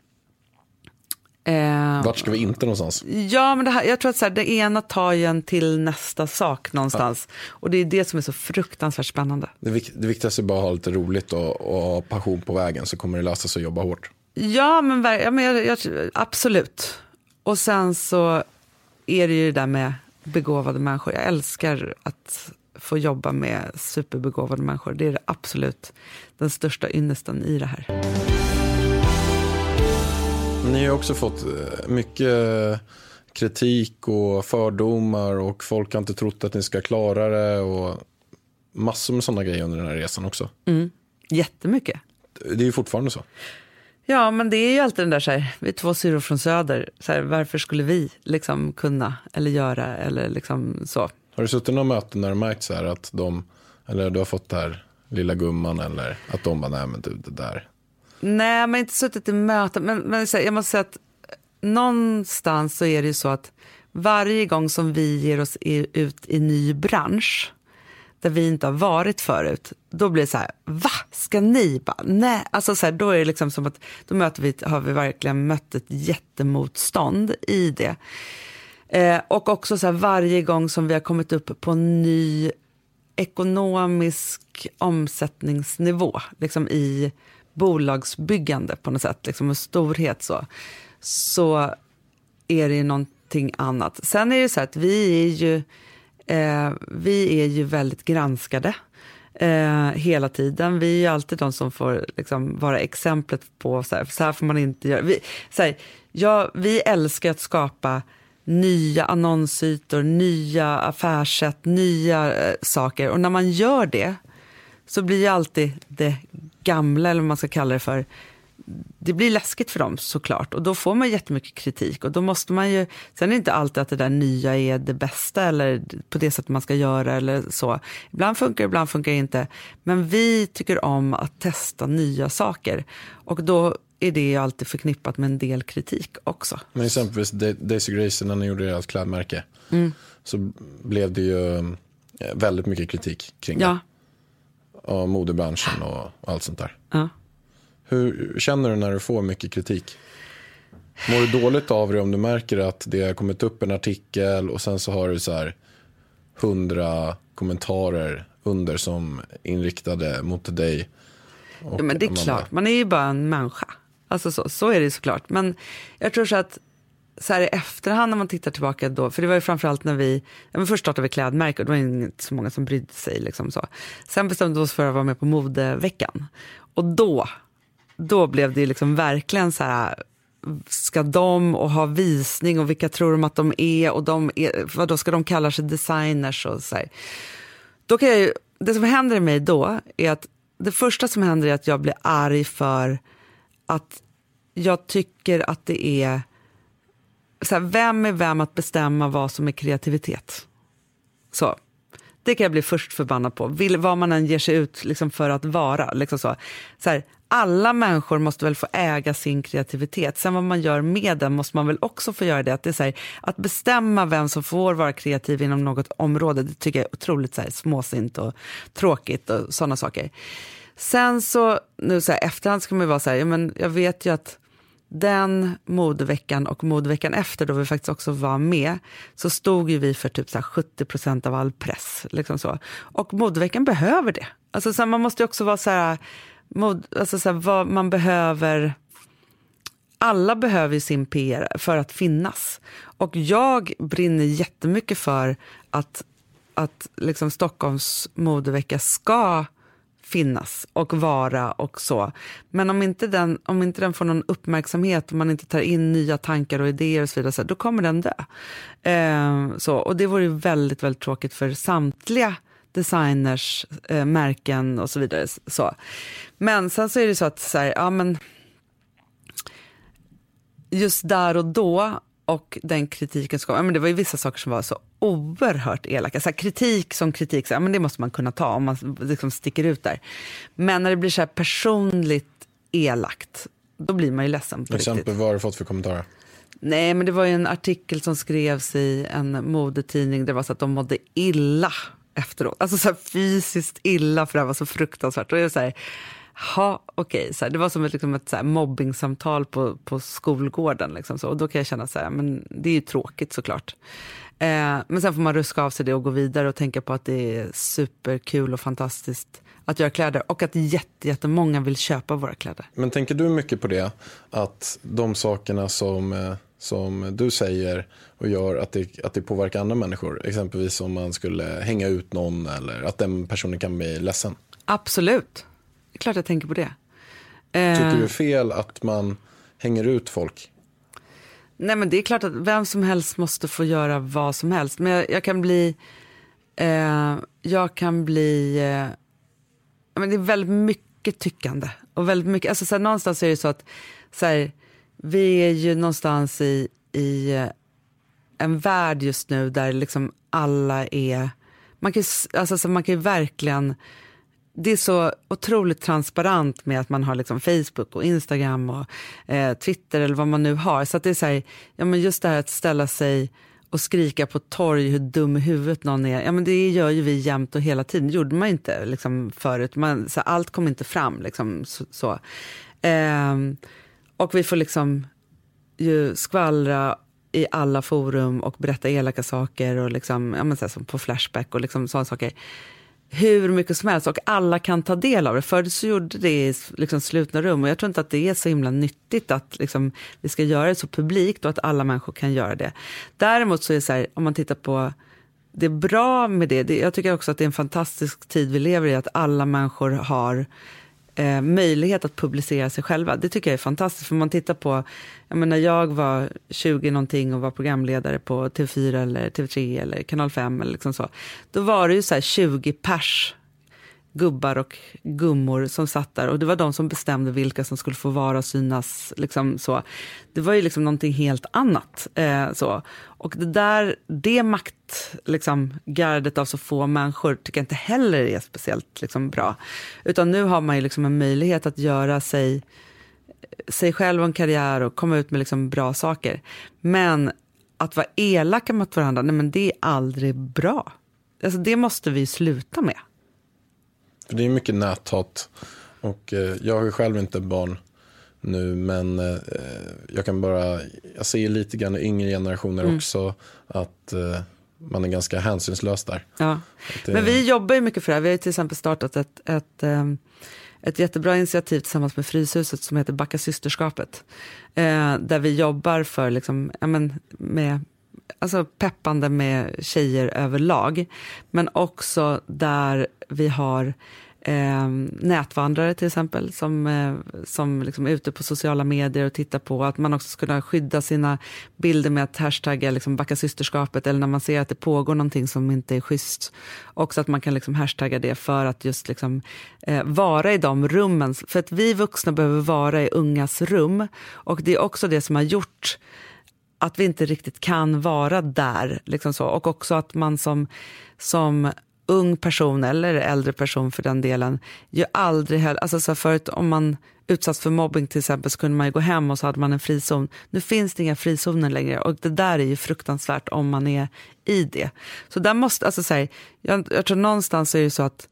Eh, vart ska vi inte någonstans? Ja, men det här, jag tror att så här, det ena tar ju en till nästa sak någonstans. Ja. Och det är det som är så fruktansvärt spännande. Det, vik- det viktigaste är bara att ha lite roligt och, och ha passion på vägen, så kommer det lösa sig och jobba hårt. Ja, men, ja, men jag, jag, absolut. Och sen så är det ju det där med begåvade människor. Jag älskar att få jobba med superbegåvade människor. Det är det absolut den största ynnesten i det här. Ni har också fått mycket kritik och fördomar, och folk har inte trott att ni ska klara det, och massor med sådana grejer under den här resan också. Mm. Jättemycket. Det är ju fortfarande så. Ja, men det är ju alltid den där så här, vi är två syror från söder, så här, varför skulle vi liksom kunna eller göra eller liksom så. Har du suttit i några möten när du märkt så här att de, eller du har fått det här lilla gumman, eller att de bara, nej men du, det där. Nej, men inte suttit i möten, men, men jag måste säga att någonstans så är det ju så att varje gång som vi ger oss ut i ny bransch där vi inte har varit förut, då blir det så här, va? Ska ni bara? Nej, alltså så här, då är det liksom som att då möter vi, har vi verkligen mött ett jättemotstånd i det. Eh, och också så här, varje gång som vi har kommit upp på en ny ekonomisk omsättningsnivå, liksom i bolagsbyggande på något sätt, liksom med storhet så, så är det ju någonting annat. Sen är det så att vi är ju eh, vi är ju väldigt granskade eh, hela tiden. Vi är ju alltid de som får liksom vara exemplet på så här, så här får man inte göra. Vi, så här, ja, vi älskar att skapa nya annonsytor, nya affärssätt, nya eh, saker, och när man gör det så blir ju alltid det gamla, eller vad man ska kalla det för, det blir läskigt för dem såklart, och då får man jättemycket kritik, och då måste man ju, sen är det inte alltid att det där nya är det bästa eller på det sättet man ska göra eller så. Ibland funkar det, ibland funkar det inte, men vi tycker om att testa nya saker, och då är det ju alltid förknippat med en del kritik också. Men exempelvis Daisy Grace, när ni gjorde deras klädmärke, mm. så blev det ju väldigt mycket kritik kring ja. det. Och modebranschen och allt sånt där. Ja. Hur känner du när du får mycket kritik? Mår du dåligt av det om du märker att det har kommit upp en artikel och sen så har du så här hundra kommentarer under som inriktade mot dig? Ja, men det är Amanda. Klart, man är ju bara en människa. Alltså så, så är det såklart. Men jag tror så att så här i efterhand när man tittar tillbaka då, för det var ju framförallt när vi, ja, men först startade vi klädmärke och det var inte så många som brydde sig liksom så. Sen bestämde vi oss för att vara med på modeveckan. Och då, då blev det ju liksom verkligen så här, ska de och ha visning och vilka tror de att de är och de är, vad då ska de kalla sig designers och så här. Då kan jag ju, det som händer i mig då är att det första som händer är att jag blir arg för att jag tycker att det är så här, vem är vem att bestämma vad som är kreativitet? Så, det kan jag bli först förbannad på. Vill, vad man än ger sig ut liksom, för att vara. Liksom så. Så här, alla människor måste väl få äga sin kreativitet. Sen vad man gör med den måste man väl också få göra det. Att, det är så här, att bestämma vem som får vara kreativ inom något område, det tycker jag är otroligt så här, småsint och tråkigt och sådana saker. Sen så, nu så här, efterhand ska man ju vara så här, ja, men jag vet ju att den modeveckan och modeveckan efter då vi faktiskt också var med, så stod ju vi för typ så här sjuttio procent av all press. Liksom så. Och modeveckan behöver det. Alltså så här, man måste ju också vara så här, mod, alltså så här, vad man behöver, alla behöver ju sin P R för att finnas. Och jag brinner jättemycket för att, att liksom Stockholms modevecka ska finnas och vara och så. Men om inte den, om inte den får någon uppmärksamhet, om man inte tar in nya tankar och idéer och så vidare, så då kommer den dö. Eh, så, och det vore ju väldigt, väldigt tråkigt för samtliga designers, eh, märken och så vidare. Så. Men sen så är det så att så här, ja men just där och då och den kritiken ska, ja, men det var ju vissa saker som var så oerhört elaka. Så här, kritik som kritik, så här, men det måste man kunna ta om man liksom sticker ut där. Men när det blir så här personligt elakt, då blir man ju ledsen på exempel, riktigt. Vad har du fått för kommentarer? Nej, men det var ju en artikel som skrevs i en modetidning. Det var så att de mådde illa efteråt. Alltså så här fysiskt illa, för det var så fruktansvärt. Och det är så här, ja, okej, så här, det var som ett, liksom ett så här mobbingsamtal på, på skolgården liksom, så. Och då kan jag känna så här, men det är ju tråkigt såklart. Eh, men sen får man ruska av sig det och gå vidare och tänka på att det är superkul och fantastiskt att göra kläder och att jätte, jättemånga vill köpa våra kläder. Men tänker du mycket på det, att de sakerna som, som du säger och gör, att det, att det påverkar andra människor, exempelvis om man skulle hänga ut någon eller att den personen kan bli ledsen? Absolut. Det är klart jag tänker på det. Tycker du det är fel att man hänger ut folk? Nej, men det är klart att vem som helst måste få göra vad som helst. Men jag, jag kan bli... Eh, jag kan bli... Eh, men det är väldigt mycket tyckande. Och väldigt mycket... Alltså så här, någonstans är det så att... Så här, vi är ju någonstans i, i eh, en värld just nu där liksom alla är... Man kan, alltså, så man kan ju verkligen... Det är så otroligt transparent med att man har liksom Facebook och Instagram och eh, Twitter eller vad man nu har. Så att det är så här, ja men just det här att ställa sig och skrika på torg hur dum i huvudet någon är. Ja men det gör ju vi jämt och hela tiden. Det gjorde man inte liksom förut. Man, så allt kom inte fram liksom så. så. Eh, och vi får liksom ju skvallra i alla forum och berätta elaka saker och liksom, ja men så här, som på Flashback och liksom sådana saker. Hur mycket som helst och alla kan ta del av det. Förut så gjorde det i liksom slutna rum och jag tror inte att det är så himla nyttigt att liksom, vi ska göra det så publikt och att alla människor kan göra det. Däremot så är det så här, om man tittar på det är bra med det, det jag tycker också att det är en fantastisk tid vi lever i, att alla människor har eh, möjlighet att publicera sig själva. Det tycker jag är fantastiskt, för man tittar på, jag menar, när jag var tjugo någonting och var programledare på T V fyra eller T V tre eller Kanal fem eller liksom så, då var det ju så här tjugo pers gubbar och gummor som satt där och det var de som bestämde vilka som skulle få vara och synas liksom så. Det var ju liksom någonting helt annat eh, så. Och det där, det makt liksom gardet av så få människor tycker jag inte heller är speciellt liksom bra. Utan nu har man ju liksom en möjlighet att göra sig sig själv en karriär och komma ut med liksom bra saker. Men att vara elaka mot varandra, nej men det är aldrig bra. Alltså det måste vi sluta med. För det är mycket näthat och eh, jag har ju själv inte barn nu, men eh, jag kan bara, jag ser lite grann i yngre generationer mm. också att eh, man är ganska hänsynslös där. Ja. Det... Men vi jobbar ju mycket för det här. Vi har ju till exempel startat ett, ett, ett jättebra initiativ tillsammans med Fryshuset som heter Backa systerskapet. Eh, där vi jobbar för liksom, ja, men, med, alltså peppande med tjejer överlag. Men också där vi har eh, nätvandrare till exempel som, eh, som liksom är ute på sociala medier och tittar på att man också ska kunna skydda sina bilder med att hashtagga liksom Backa systerskapet, eller när man ser att det pågår någonting som inte är schysst, också att man kan liksom hashtagga det för att just liksom, eh, vara i de rummen, för att vi vuxna behöver vara i ungas rum, och det är också det som har gjort att vi inte riktigt kan vara där liksom så. Och också att man som, som ung person eller äldre person för den delen ju aldrig heller, alltså så förut om man utsatts för mobbing till exempel så kunde man ju gå hem och så hade man en frizon. Nu finns det inga frizoner längre, och det där är ju fruktansvärt om man är i det. Så där måste, alltså så här, jag, jag tror någonstans är det så att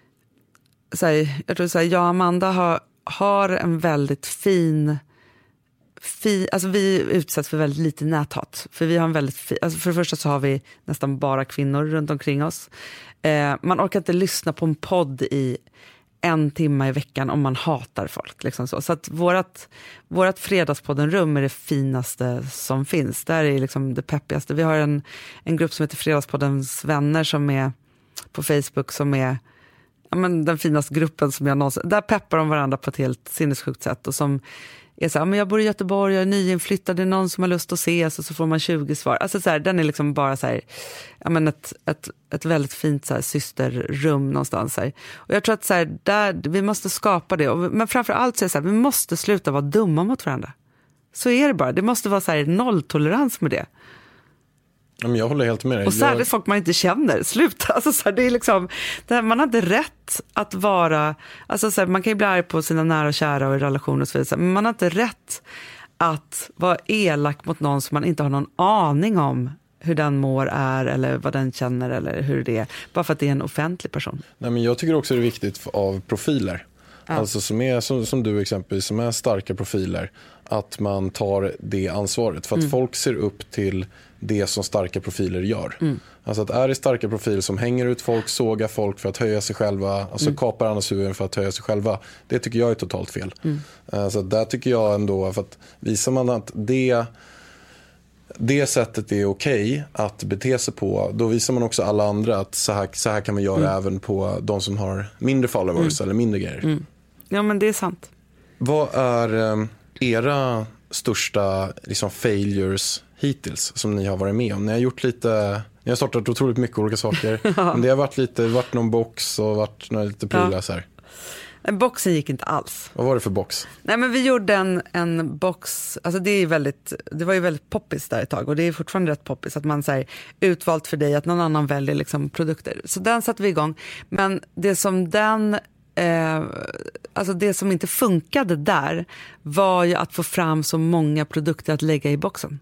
så här, jag tror så här, jag och Amanda har, har en väldigt fin Fi, alltså vi utsätts för väldigt lite näthat. För vi har en väldigt fi, alltså för det första så har vi nästan bara kvinnor runt omkring oss. Eh, man orkar inte lyssna på en podd i en timme i veckan om man hatar folk. Liksom så så att vårat, vårat fredagspodden-rum är det finaste som finns. Där är liksom det peppigaste. Vi har en, en grupp som heter Fredagspoddens vänner som är på Facebook, som är ja, men den finaste gruppen som jag någonsin... Där peppar de varandra på ett helt sinnessjukt sätt, och som är så här, men jag bor i Göteborg, jag är nyinflyttad, det är någon som har lust att ses, och så får man tjugo svar. Alltså så här, den är liksom bara så här, ja men ett, ett, ett väldigt fint så här systerrum någonstans här. Och jag tror att så här, där, vi måste skapa det, och, men framförallt så är det så här, vi måste sluta vara dumma mot varandra. Så är det bara, det måste vara så här nolltolerans med det. Jag håller helt med dig. Och särskilt jag... folk man inte känner. Sluta. Alltså, så här, det är liksom, det här, man har inte rätt att vara... Alltså, så här, man kan ju bli arg på sina nära och kära och i relationer och så vidare. Men man har inte rätt att vara elak mot någon som man inte har någon aning om hur den mår är, eller vad den känner, eller hur det är. Bara för att det är en offentlig person. Nej, men jag tycker också det är viktigt av profiler. Ja. Alltså som, är, som, som du exempelvis, som är starka profiler. Att man tar det ansvaret. För att mm. folk ser upp till det som starka profiler gör. Mm. Alltså att är det starka profiler som hänger ut folk, sågar folk för att höja sig själva, alltså mm. kapar andras huvuden för att höja sig själva, det tycker jag är totalt fel. Mm. Så där tycker jag ändå, för att visar man att det, det sättet är okej att bete sig på, då visar man också alla andra att så här, så här kan man göra mm. även på de som har mindre followers mm. eller mindre grejer. Mm. Ja, men det är sant. Vad är eh, era största liksom, failures hittills som ni har varit med om? Ni har gjort lite, ni har startat otroligt mycket olika saker. Ja. Men det har varit lite, varit någon box och varit några lite prylar så här. Boxen gick inte alls. Vad var det för box? Nej, men vi gjorde en, en box, alltså det är väldigt, det var ju väldigt poppis där ett tag, och det är fortfarande rätt poppis att man säger utvalt för dig, att någon annan väljer liksom produkter. Så den satte vi igång. Men det som den Eh, alltså det som inte funkade där var ju att få fram så många produkter att lägga i boxen.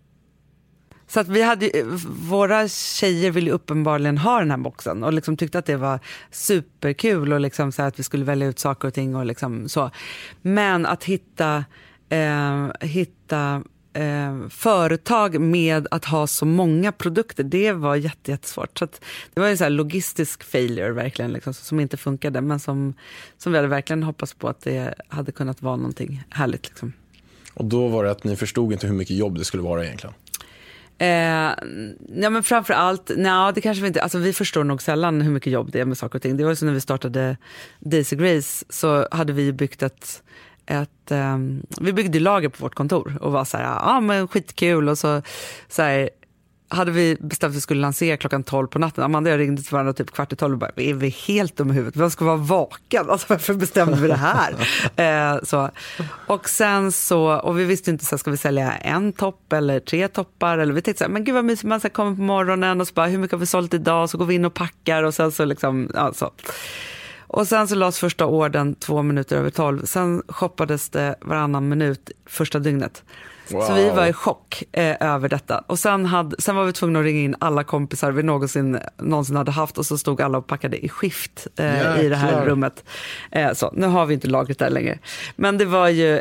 Så att vi hade, våra tjejer ville uppenbarligen ha den här boxen och liksom tyckte att det var superkul och liksom så här att vi skulle välja ut saker och ting och liksom så. Men att hitta eh, hitta eh, företag med att ha så många produkter, det var jätte, jättesvårt. Så att det var ju så här logistisk failure verkligen liksom, som inte funkade, men som, som vi hade verkligen hoppats på att det hade kunnat vara någonting härligt liksom. Och då var det att ni förstod inte hur mycket jobb det skulle vara egentligen? Eh, ja, men framför allt, nej, det kanske vi inte, alltså vi förstår nog sällan hur mycket jobb det är med saker och ting. Det var så när vi startade Daisy Grace, så hade vi byggt ett, ett um, vi byggde lager på vårt kontor och var så här, ja ah, men skitkul, och så, så här, hade vi bestämt att vi skulle lansera klockan tolv på natten. Amanda och jag ringde till varandra typ kvart i tolv och bara, är vi helt dum i huvudet? Vem ska vara vaken? Alltså varför bestämde vi det här? eh, så. Och sen så, och vi visste inte så här, ska vi sälja en topp eller tre toppar? Eller vi tänkte så här, men gud vad mysigt, man ska komma på morgonen och så bara, hur mycket har vi sålt idag? Så går vi in och packar och sen så liksom, ja så. Och sen så lades första orden två minuter över tolv. Sen shoppades det varannan minut första dygnet. Wow. Så vi var i chock eh, över detta. Och sen, hade, sen var vi tvungna att ringa in alla kompisar vi någonsin, någonsin hade haft. Och så stod alla och packade i skift eh, i det här rummet. Eh, så, nu har vi inte lagret där längre. Men det var ju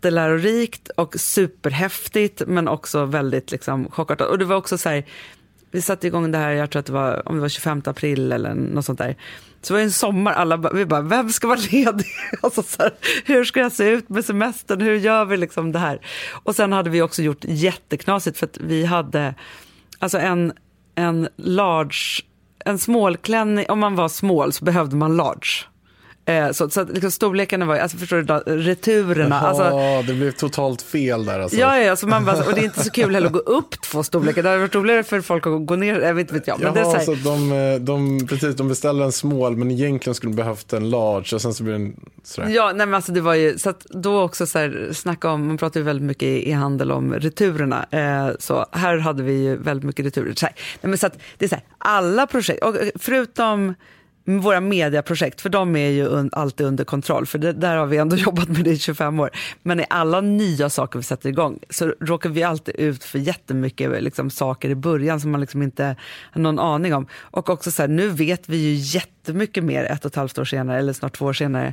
jättelärorikt och superhäftigt. Men också väldigt liksom, chockartat. Och det var också så här, vi satte igång det här, jag tror att det var, om det var tjugofemte april eller något sånt där. Så var det en sommar, alla vi bara, vem ska vara ledig? Alltså så här, hur ska jag se ut med semestern? Hur gör vi liksom det här? Och sen hade vi också gjort jätteknasigt för att vi hade alltså en, en large, en smålklänning, om man var smål så behövde man large. Eh, så så liksom storlekarna var, alltså förstår du, då, returerna. Jaha, alltså, det blev totalt fel där alltså. Ja, ja, så man bara, och det är inte så kul heller att gå upp två storlekar. Det hade varit roligare för folk att gå ner, jag vet inte jag. Men Jaha, det är så här, så de, de, precis, de beställde en small men egentligen skulle de behövt en large och sen så blir den sådär. Ja, nej men alltså det var ju, så att då också så här, snacka om, man pratar ju väldigt mycket i, i handel om returerna. Eh, så här hade vi ju väldigt mycket returer. Så, här, nej, men så att det är så här, alla projekt, och förutom våra mediaprojekt, för de är ju un, alltid under kontroll, för det, där har vi ändå jobbat med det i tjugofem år. Men i alla nya saker vi sätter igång så råkar vi alltid ut för jättemycket liksom, saker i början som man liksom inte har någon aning om. Och också så här, nu vet vi ju jättemycket mer ett och ett halvt år senare, eller snart två år senare,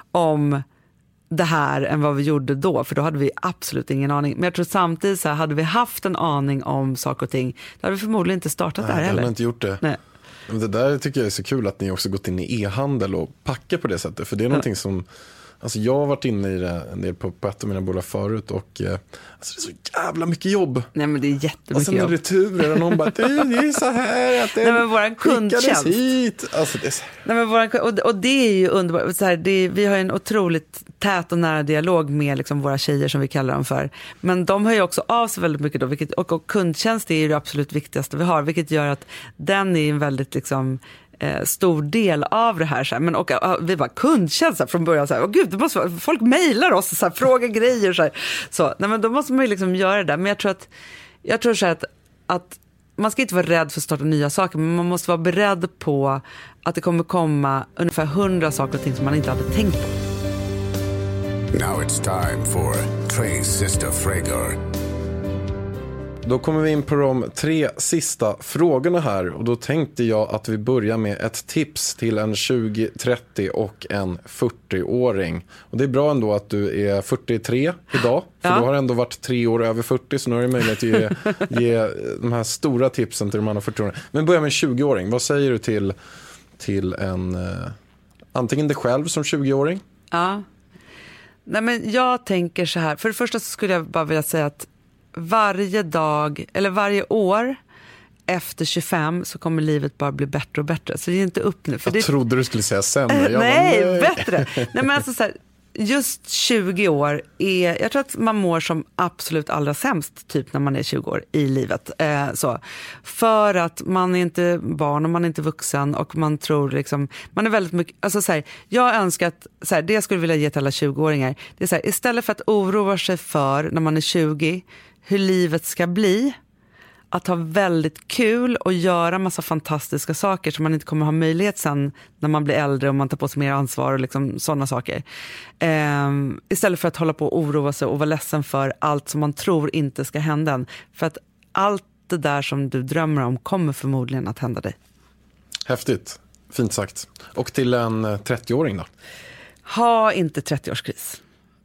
om det här än vad vi gjorde då, för då hade vi absolut ingen aning. Men jag tror samtidigt så här, hade vi haft en aning om saker och ting, då hade vi förmodligen inte startat Nej, det här heller. Nej, inte gjort det. Nej. Men det där tycker jag är så kul att ni också gått in i e-handel och packar på det sättet. För det är någonting ja. som, alltså jag har varit inne i det en del på, på ett av mina bolag förut och eh, alltså det är så jävla mycket jobb. Nej men det är jättemycket och sen jobb. Och sen är returer och någon bara, det är så här att det Nej, men våran kundtjänst hit. Alltså det är så här. Nej, men våran, och, och det är ju underbart. Så här, det är, vi har en otroligt tät och nära dialog med liksom, våra tjejer som vi kallar dem för. Men de har ju också av sig väldigt mycket då. Vilket, och, och kundtjänst är ju det absolut viktigaste vi har. Vilket gör att den är en väldigt liksom Eh, stor del av det här, så här. Men och, och, vi var kundtjänst här, från början så här, åh gud, det måste, folk mejlar oss och så här, frågar grejer så här. Så, nej, men då måste man ju liksom göra det där. Men jag tror att jag tror så här att, att man ska inte vara rädd för att starta nya saker, men man måste vara beredd på att det kommer komma ungefär hundra saker och ting som man inte hade tänkt på. Now it's time for Tres Sister Frager. Då kommer vi in på de tre sista frågorna här och då tänkte jag att vi börjar med ett tips till en tjugo, trettio och en fyrtio-åring. Och det är bra ändå att du är fyrtiotre idag, för ja. Du har ändå varit tre år över fyrtio, så nu har du möjlighet att ge, ge de här stora tipsen till de andra fyrtio-åringarna. Men börja med en tjugo-åring. Vad säger du till, till en, eh, antingen dig själv som tjugo-åring? Ja. Nej, men jag tänker så här. För det första så skulle jag bara vilja säga att varje dag, eller varje år efter tjugofem så kommer livet bara bli bättre och bättre. Så det är inte upp nu. För jag det... trodde du skulle säga sämre. Jag nej, bara, nej, bättre. Nej, men alltså så här, just tjugo år är, jag tror att man mår som absolut allra sämst typ när man är tjugo år i livet. Eh, så. För att man är inte barn och man är inte vuxen och man tror liksom, man är väldigt mycket, alltså så här, jag önskar att, så här, det jag skulle vilja ge till alla tjugo-åringar, det är så här, istället för att oroa sig för när man är tjugo, hur livet ska bli, att ha väldigt kul och göra massa fantastiska saker som man inte kommer ha möjlighet sen när man blir äldre och man tar på sig mer ansvar och liksom sådana saker. Eh, istället för att hålla på och oroa sig och vara ledsen för allt som man tror inte ska hända. För att allt det där som du drömmer om kommer förmodligen att hända dig. Häftigt, fint sagt. Och till en trettio-åring då? Ha inte trettio-årskris.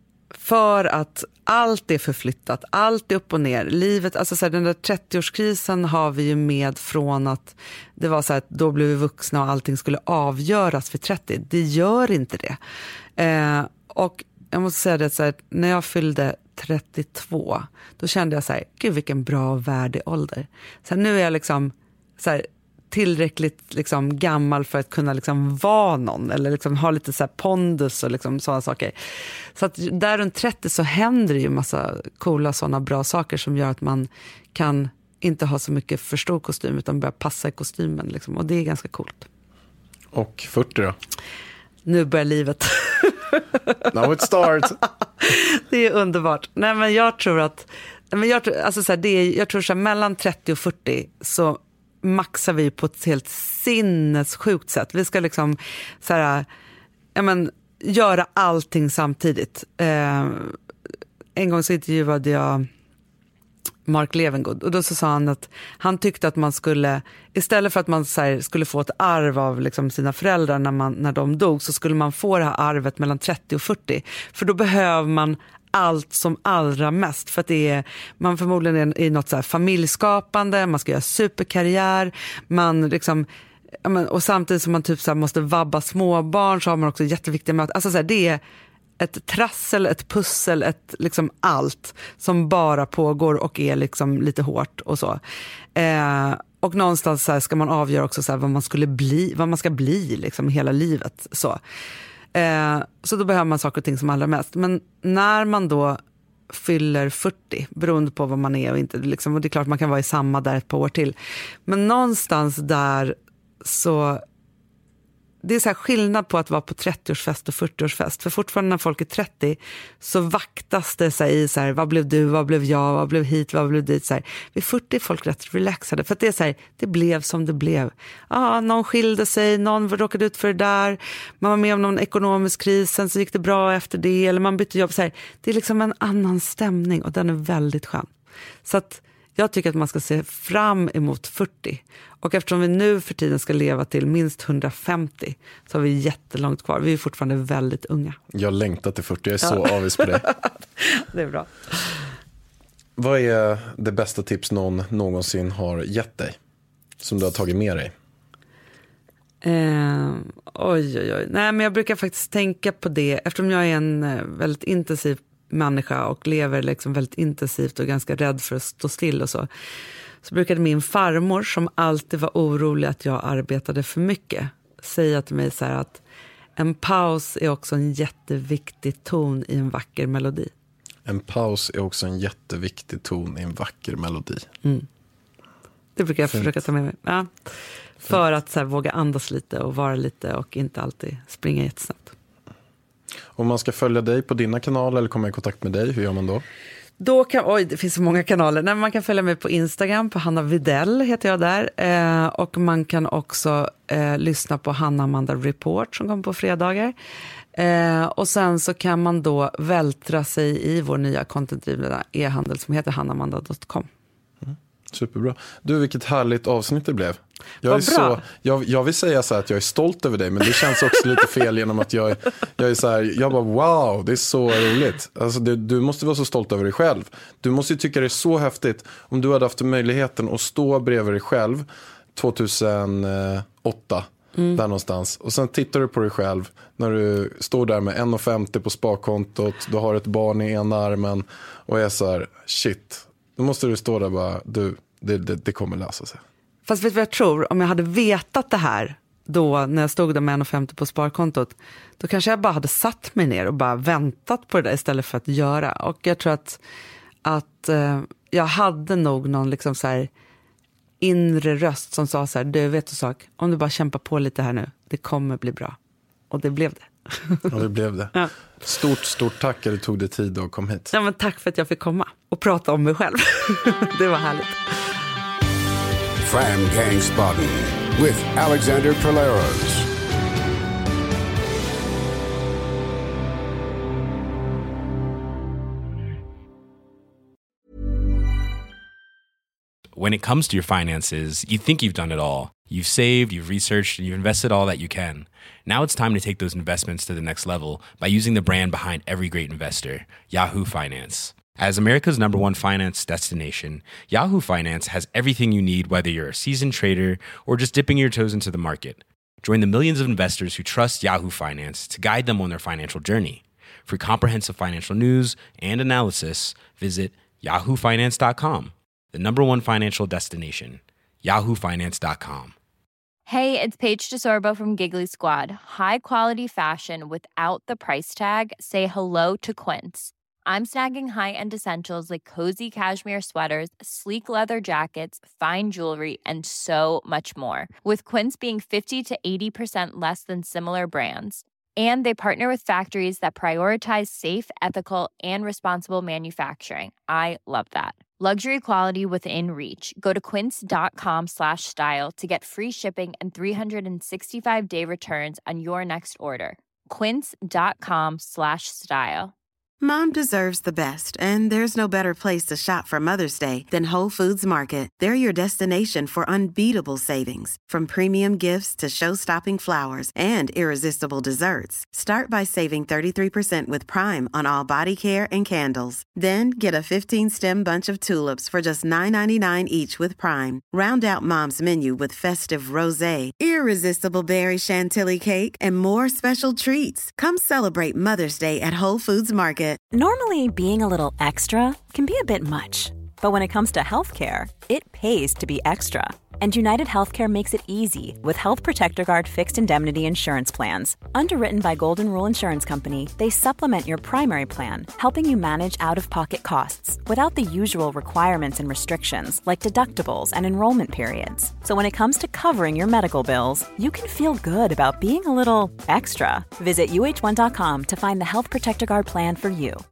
För att allt är förflyttat, allt är upp och ner. Livet, alltså så här, den där trettio-årskrisen har vi ju med från att det var så här att då blev vi vuxna och allting skulle avgöras för trettio. Det gör inte det. Eh, och jag måste säga det så här, när jag fyllde trettiotvå, då kände jag så här, gud vilken bra och värdig ålder. Så här, nu är jag liksom så här, tillräckligt liksom gammal för att kunna liksom vara någon eller liksom ha lite så här pondus och liksom sådana saker. Så att där runt trettio så händer det ju massa coola sådana bra saker som gör att man kan inte ha så mycket för stor kostym utan börja passa i kostymen liksom, och det är ganska coolt. Och fyrtio då? Nu börjar livet. Now it starts. Det är underbart. Nej, men jag tror att men jag, alltså så här, det är, jag tror så här, mellan trettio och fyrtio så maxar vi på ett helt sinnessjukt sätt. Vi ska liksom så här, ja, men, göra allting samtidigt. Eh, en gång så intervjuade jag Mark Levengood och då så sa han att han tyckte att man skulle, istället för att man så här, skulle få ett arv av liksom sina föräldrar när, man, när de dog, så skulle man få det här arvet mellan trettio och fyrtio. För då behöver man allt som allra mest. För att det är, man förmodligen är i något så här familjskapande, man ska göra superkarriär, man liksom, ja, men, och samtidigt som man typ så här måste vabba småbarn så har man också jätteviktiga möten. Alltså så här, det är ett trassel, ett pussel, ett liksom allt som bara pågår och är liksom lite hårt och så. Eh, och någonstans så här ska man avgöra också så här vad man skulle bli, vad man ska bli liksom hela livet så. Eh, så då behöver man saker och ting som allra mest. Men när man då fyller fyrtio, beroende på vad man är och inte liksom, och det är klart man kan vara i samma där ett par år till. Men någonstans där så det är så här skillnad på att vara på trettioårsfest och fyrtioårsfest. För fortfarande när folk är trettio så vaktas det så här i så här, vad blev du, vad blev jag, vad blev hit, vad blev dit. Så här. Vid fyrtio är folk rätt relaxade. För att det är så här, det blev som det blev. Ah, någon skilde sig, någon råkade ut för det där. Man var med om någon ekonomisk kris, sen så gick det bra efter det. Eller man bytte jobb. Så här. Det är liksom en annan stämning och den är väldigt skön. Så att jag tycker att man ska se fram emot fyrtio. Och eftersom vi nu för tiden ska leva till minst hundrafemtio så har vi jättelångt kvar. Vi är fortfarande väldigt unga. Jag längtar till fyrtio, jag är så ja. avis på det. Det är bra. Vad är det bästa tips någon någonsin har gett dig? Som du har tagit med dig? Eh, oj, oj, oj. Nej, men jag brukar faktiskt tänka på det. Eftersom jag är en väldigt intensiv människa och lever liksom väldigt intensivt och ganska rädd för att stå still och så. Så brukade min farmor, som alltid var orolig att jag arbetade för mycket, säga till mig så här att en paus är också en jätteviktig ton i en vacker melodi. En paus är också en jätteviktig ton i en vacker melodi. Mm. Det brukar jag Fint. försöka ta med mig. Ja. För att så här, våga andas lite och vara lite och inte alltid springa jättesnabbt. Om man ska följa dig på dina kanaler eller komma i kontakt med dig, hur gör man då? Då kan, oj, det finns så många kanaler. Nej, man kan följa mig på Instagram, på Hanna Widell heter jag där. Eh, och man kan också eh, lyssna på Hanna Amanda Report som kommer på fredagar. Eh, och sen så kan man då vältra sig i vår nya contentdrivna e-handel som heter hanna amanda punkt com. Mm, superbra. Du, vilket härligt avsnitt det blev. Jag, Vad är bra. så, jag, jag vill säga så här att jag är stolt över dig, men det känns också lite fel genom att jag, jag är så här, jag bara wow, det är så roligt. Alltså det, du måste vara så stolt över dig själv. Du måste ju tycka det är så häftigt om du hade haft möjligheten att stå bredvid dig själv tjugohundraåtta mm. där någonstans. Och sen tittar du på dig själv när du står där med en komma femtio på sparkontot, du har ett barn i ena armen och är så här, shit. Då måste du stå där bara, du, det, det, det kommer lösa sig. Fast vet du vad jag tror? Om jag hade vetat det här då när jag stod där med en komma femtio på sparkontot, då kanske jag bara hade satt mig ner och bara väntat på det där istället för att göra. Och jag tror att, att eh, jag hade nog någon liksom så här inre röst som sa så här, du vet du sak, om du bara kämpar på lite här nu, det kommer bli bra. Och det blev det. Ja, det blev det. Ja. Stort, stort tack att du tog dig tid och kom hit. Ja, men tack för att jag fick komma och prata om mig själv. Det var härligt. Fram Gangsbaden with Alexander Polaros. When it comes to your finances, you think you've done it all. You've saved, you've researched, and you've invested all that you can. Now it's time to take those investments to the next level by using the brand behind every great investor, Yahoo Finance. As America's number one finance destination, Yahoo Finance has everything you need, whether you're a seasoned trader or just dipping your toes into the market. Join the millions of investors who trust Yahoo Finance to guide them on their financial journey. For comprehensive financial news and analysis, visit yahoo finance dot com, the number one financial destination, yahoo finance dot com. Hey, it's Paige DeSorbo from Giggly Squad. High quality fashion without the price tag. Say hello to Quince. I'm snagging high-end essentials like cozy cashmere sweaters, sleek leather jackets, fine jewelry, and so much more. With Quince being fifty to eighty percent less than similar brands. And they partner with factories that prioritize safe, ethical, and responsible manufacturing. I love that. Luxury quality within reach. Go to quince.com slash style to get free shipping and three sixty-five day returns on your next order. Quince.com slash style. Mom deserves the best, and there's no better place to shop for Mother's Day than Whole Foods Market. They're your destination for unbeatable savings, from premium gifts to show-stopping flowers and irresistible desserts. Start by saving thirty-three percent with Prime on all body care and candles. Then get a fifteen-stem bunch of tulips for just nine ninety-nine each with Prime. Round out Mom's menu with festive rosé, irresistible berry chantilly cake, and more special treats. Come celebrate Mother's Day at Whole Foods Market. Normally, being a little extra can be a bit much, but when it comes to healthcare, it pays to be extra. And United Healthcare makes it easy with Health Protector Guard fixed indemnity insurance plans. Underwritten by Golden Rule Insurance Company, they supplement your primary plan, helping you manage out-of-pocket costs without the usual requirements and restrictions like deductibles and enrollment periods. So when it comes to covering your medical bills, you can feel good about being a little extra. Visit U H one dot com to find the Health Protector Guard plan for you.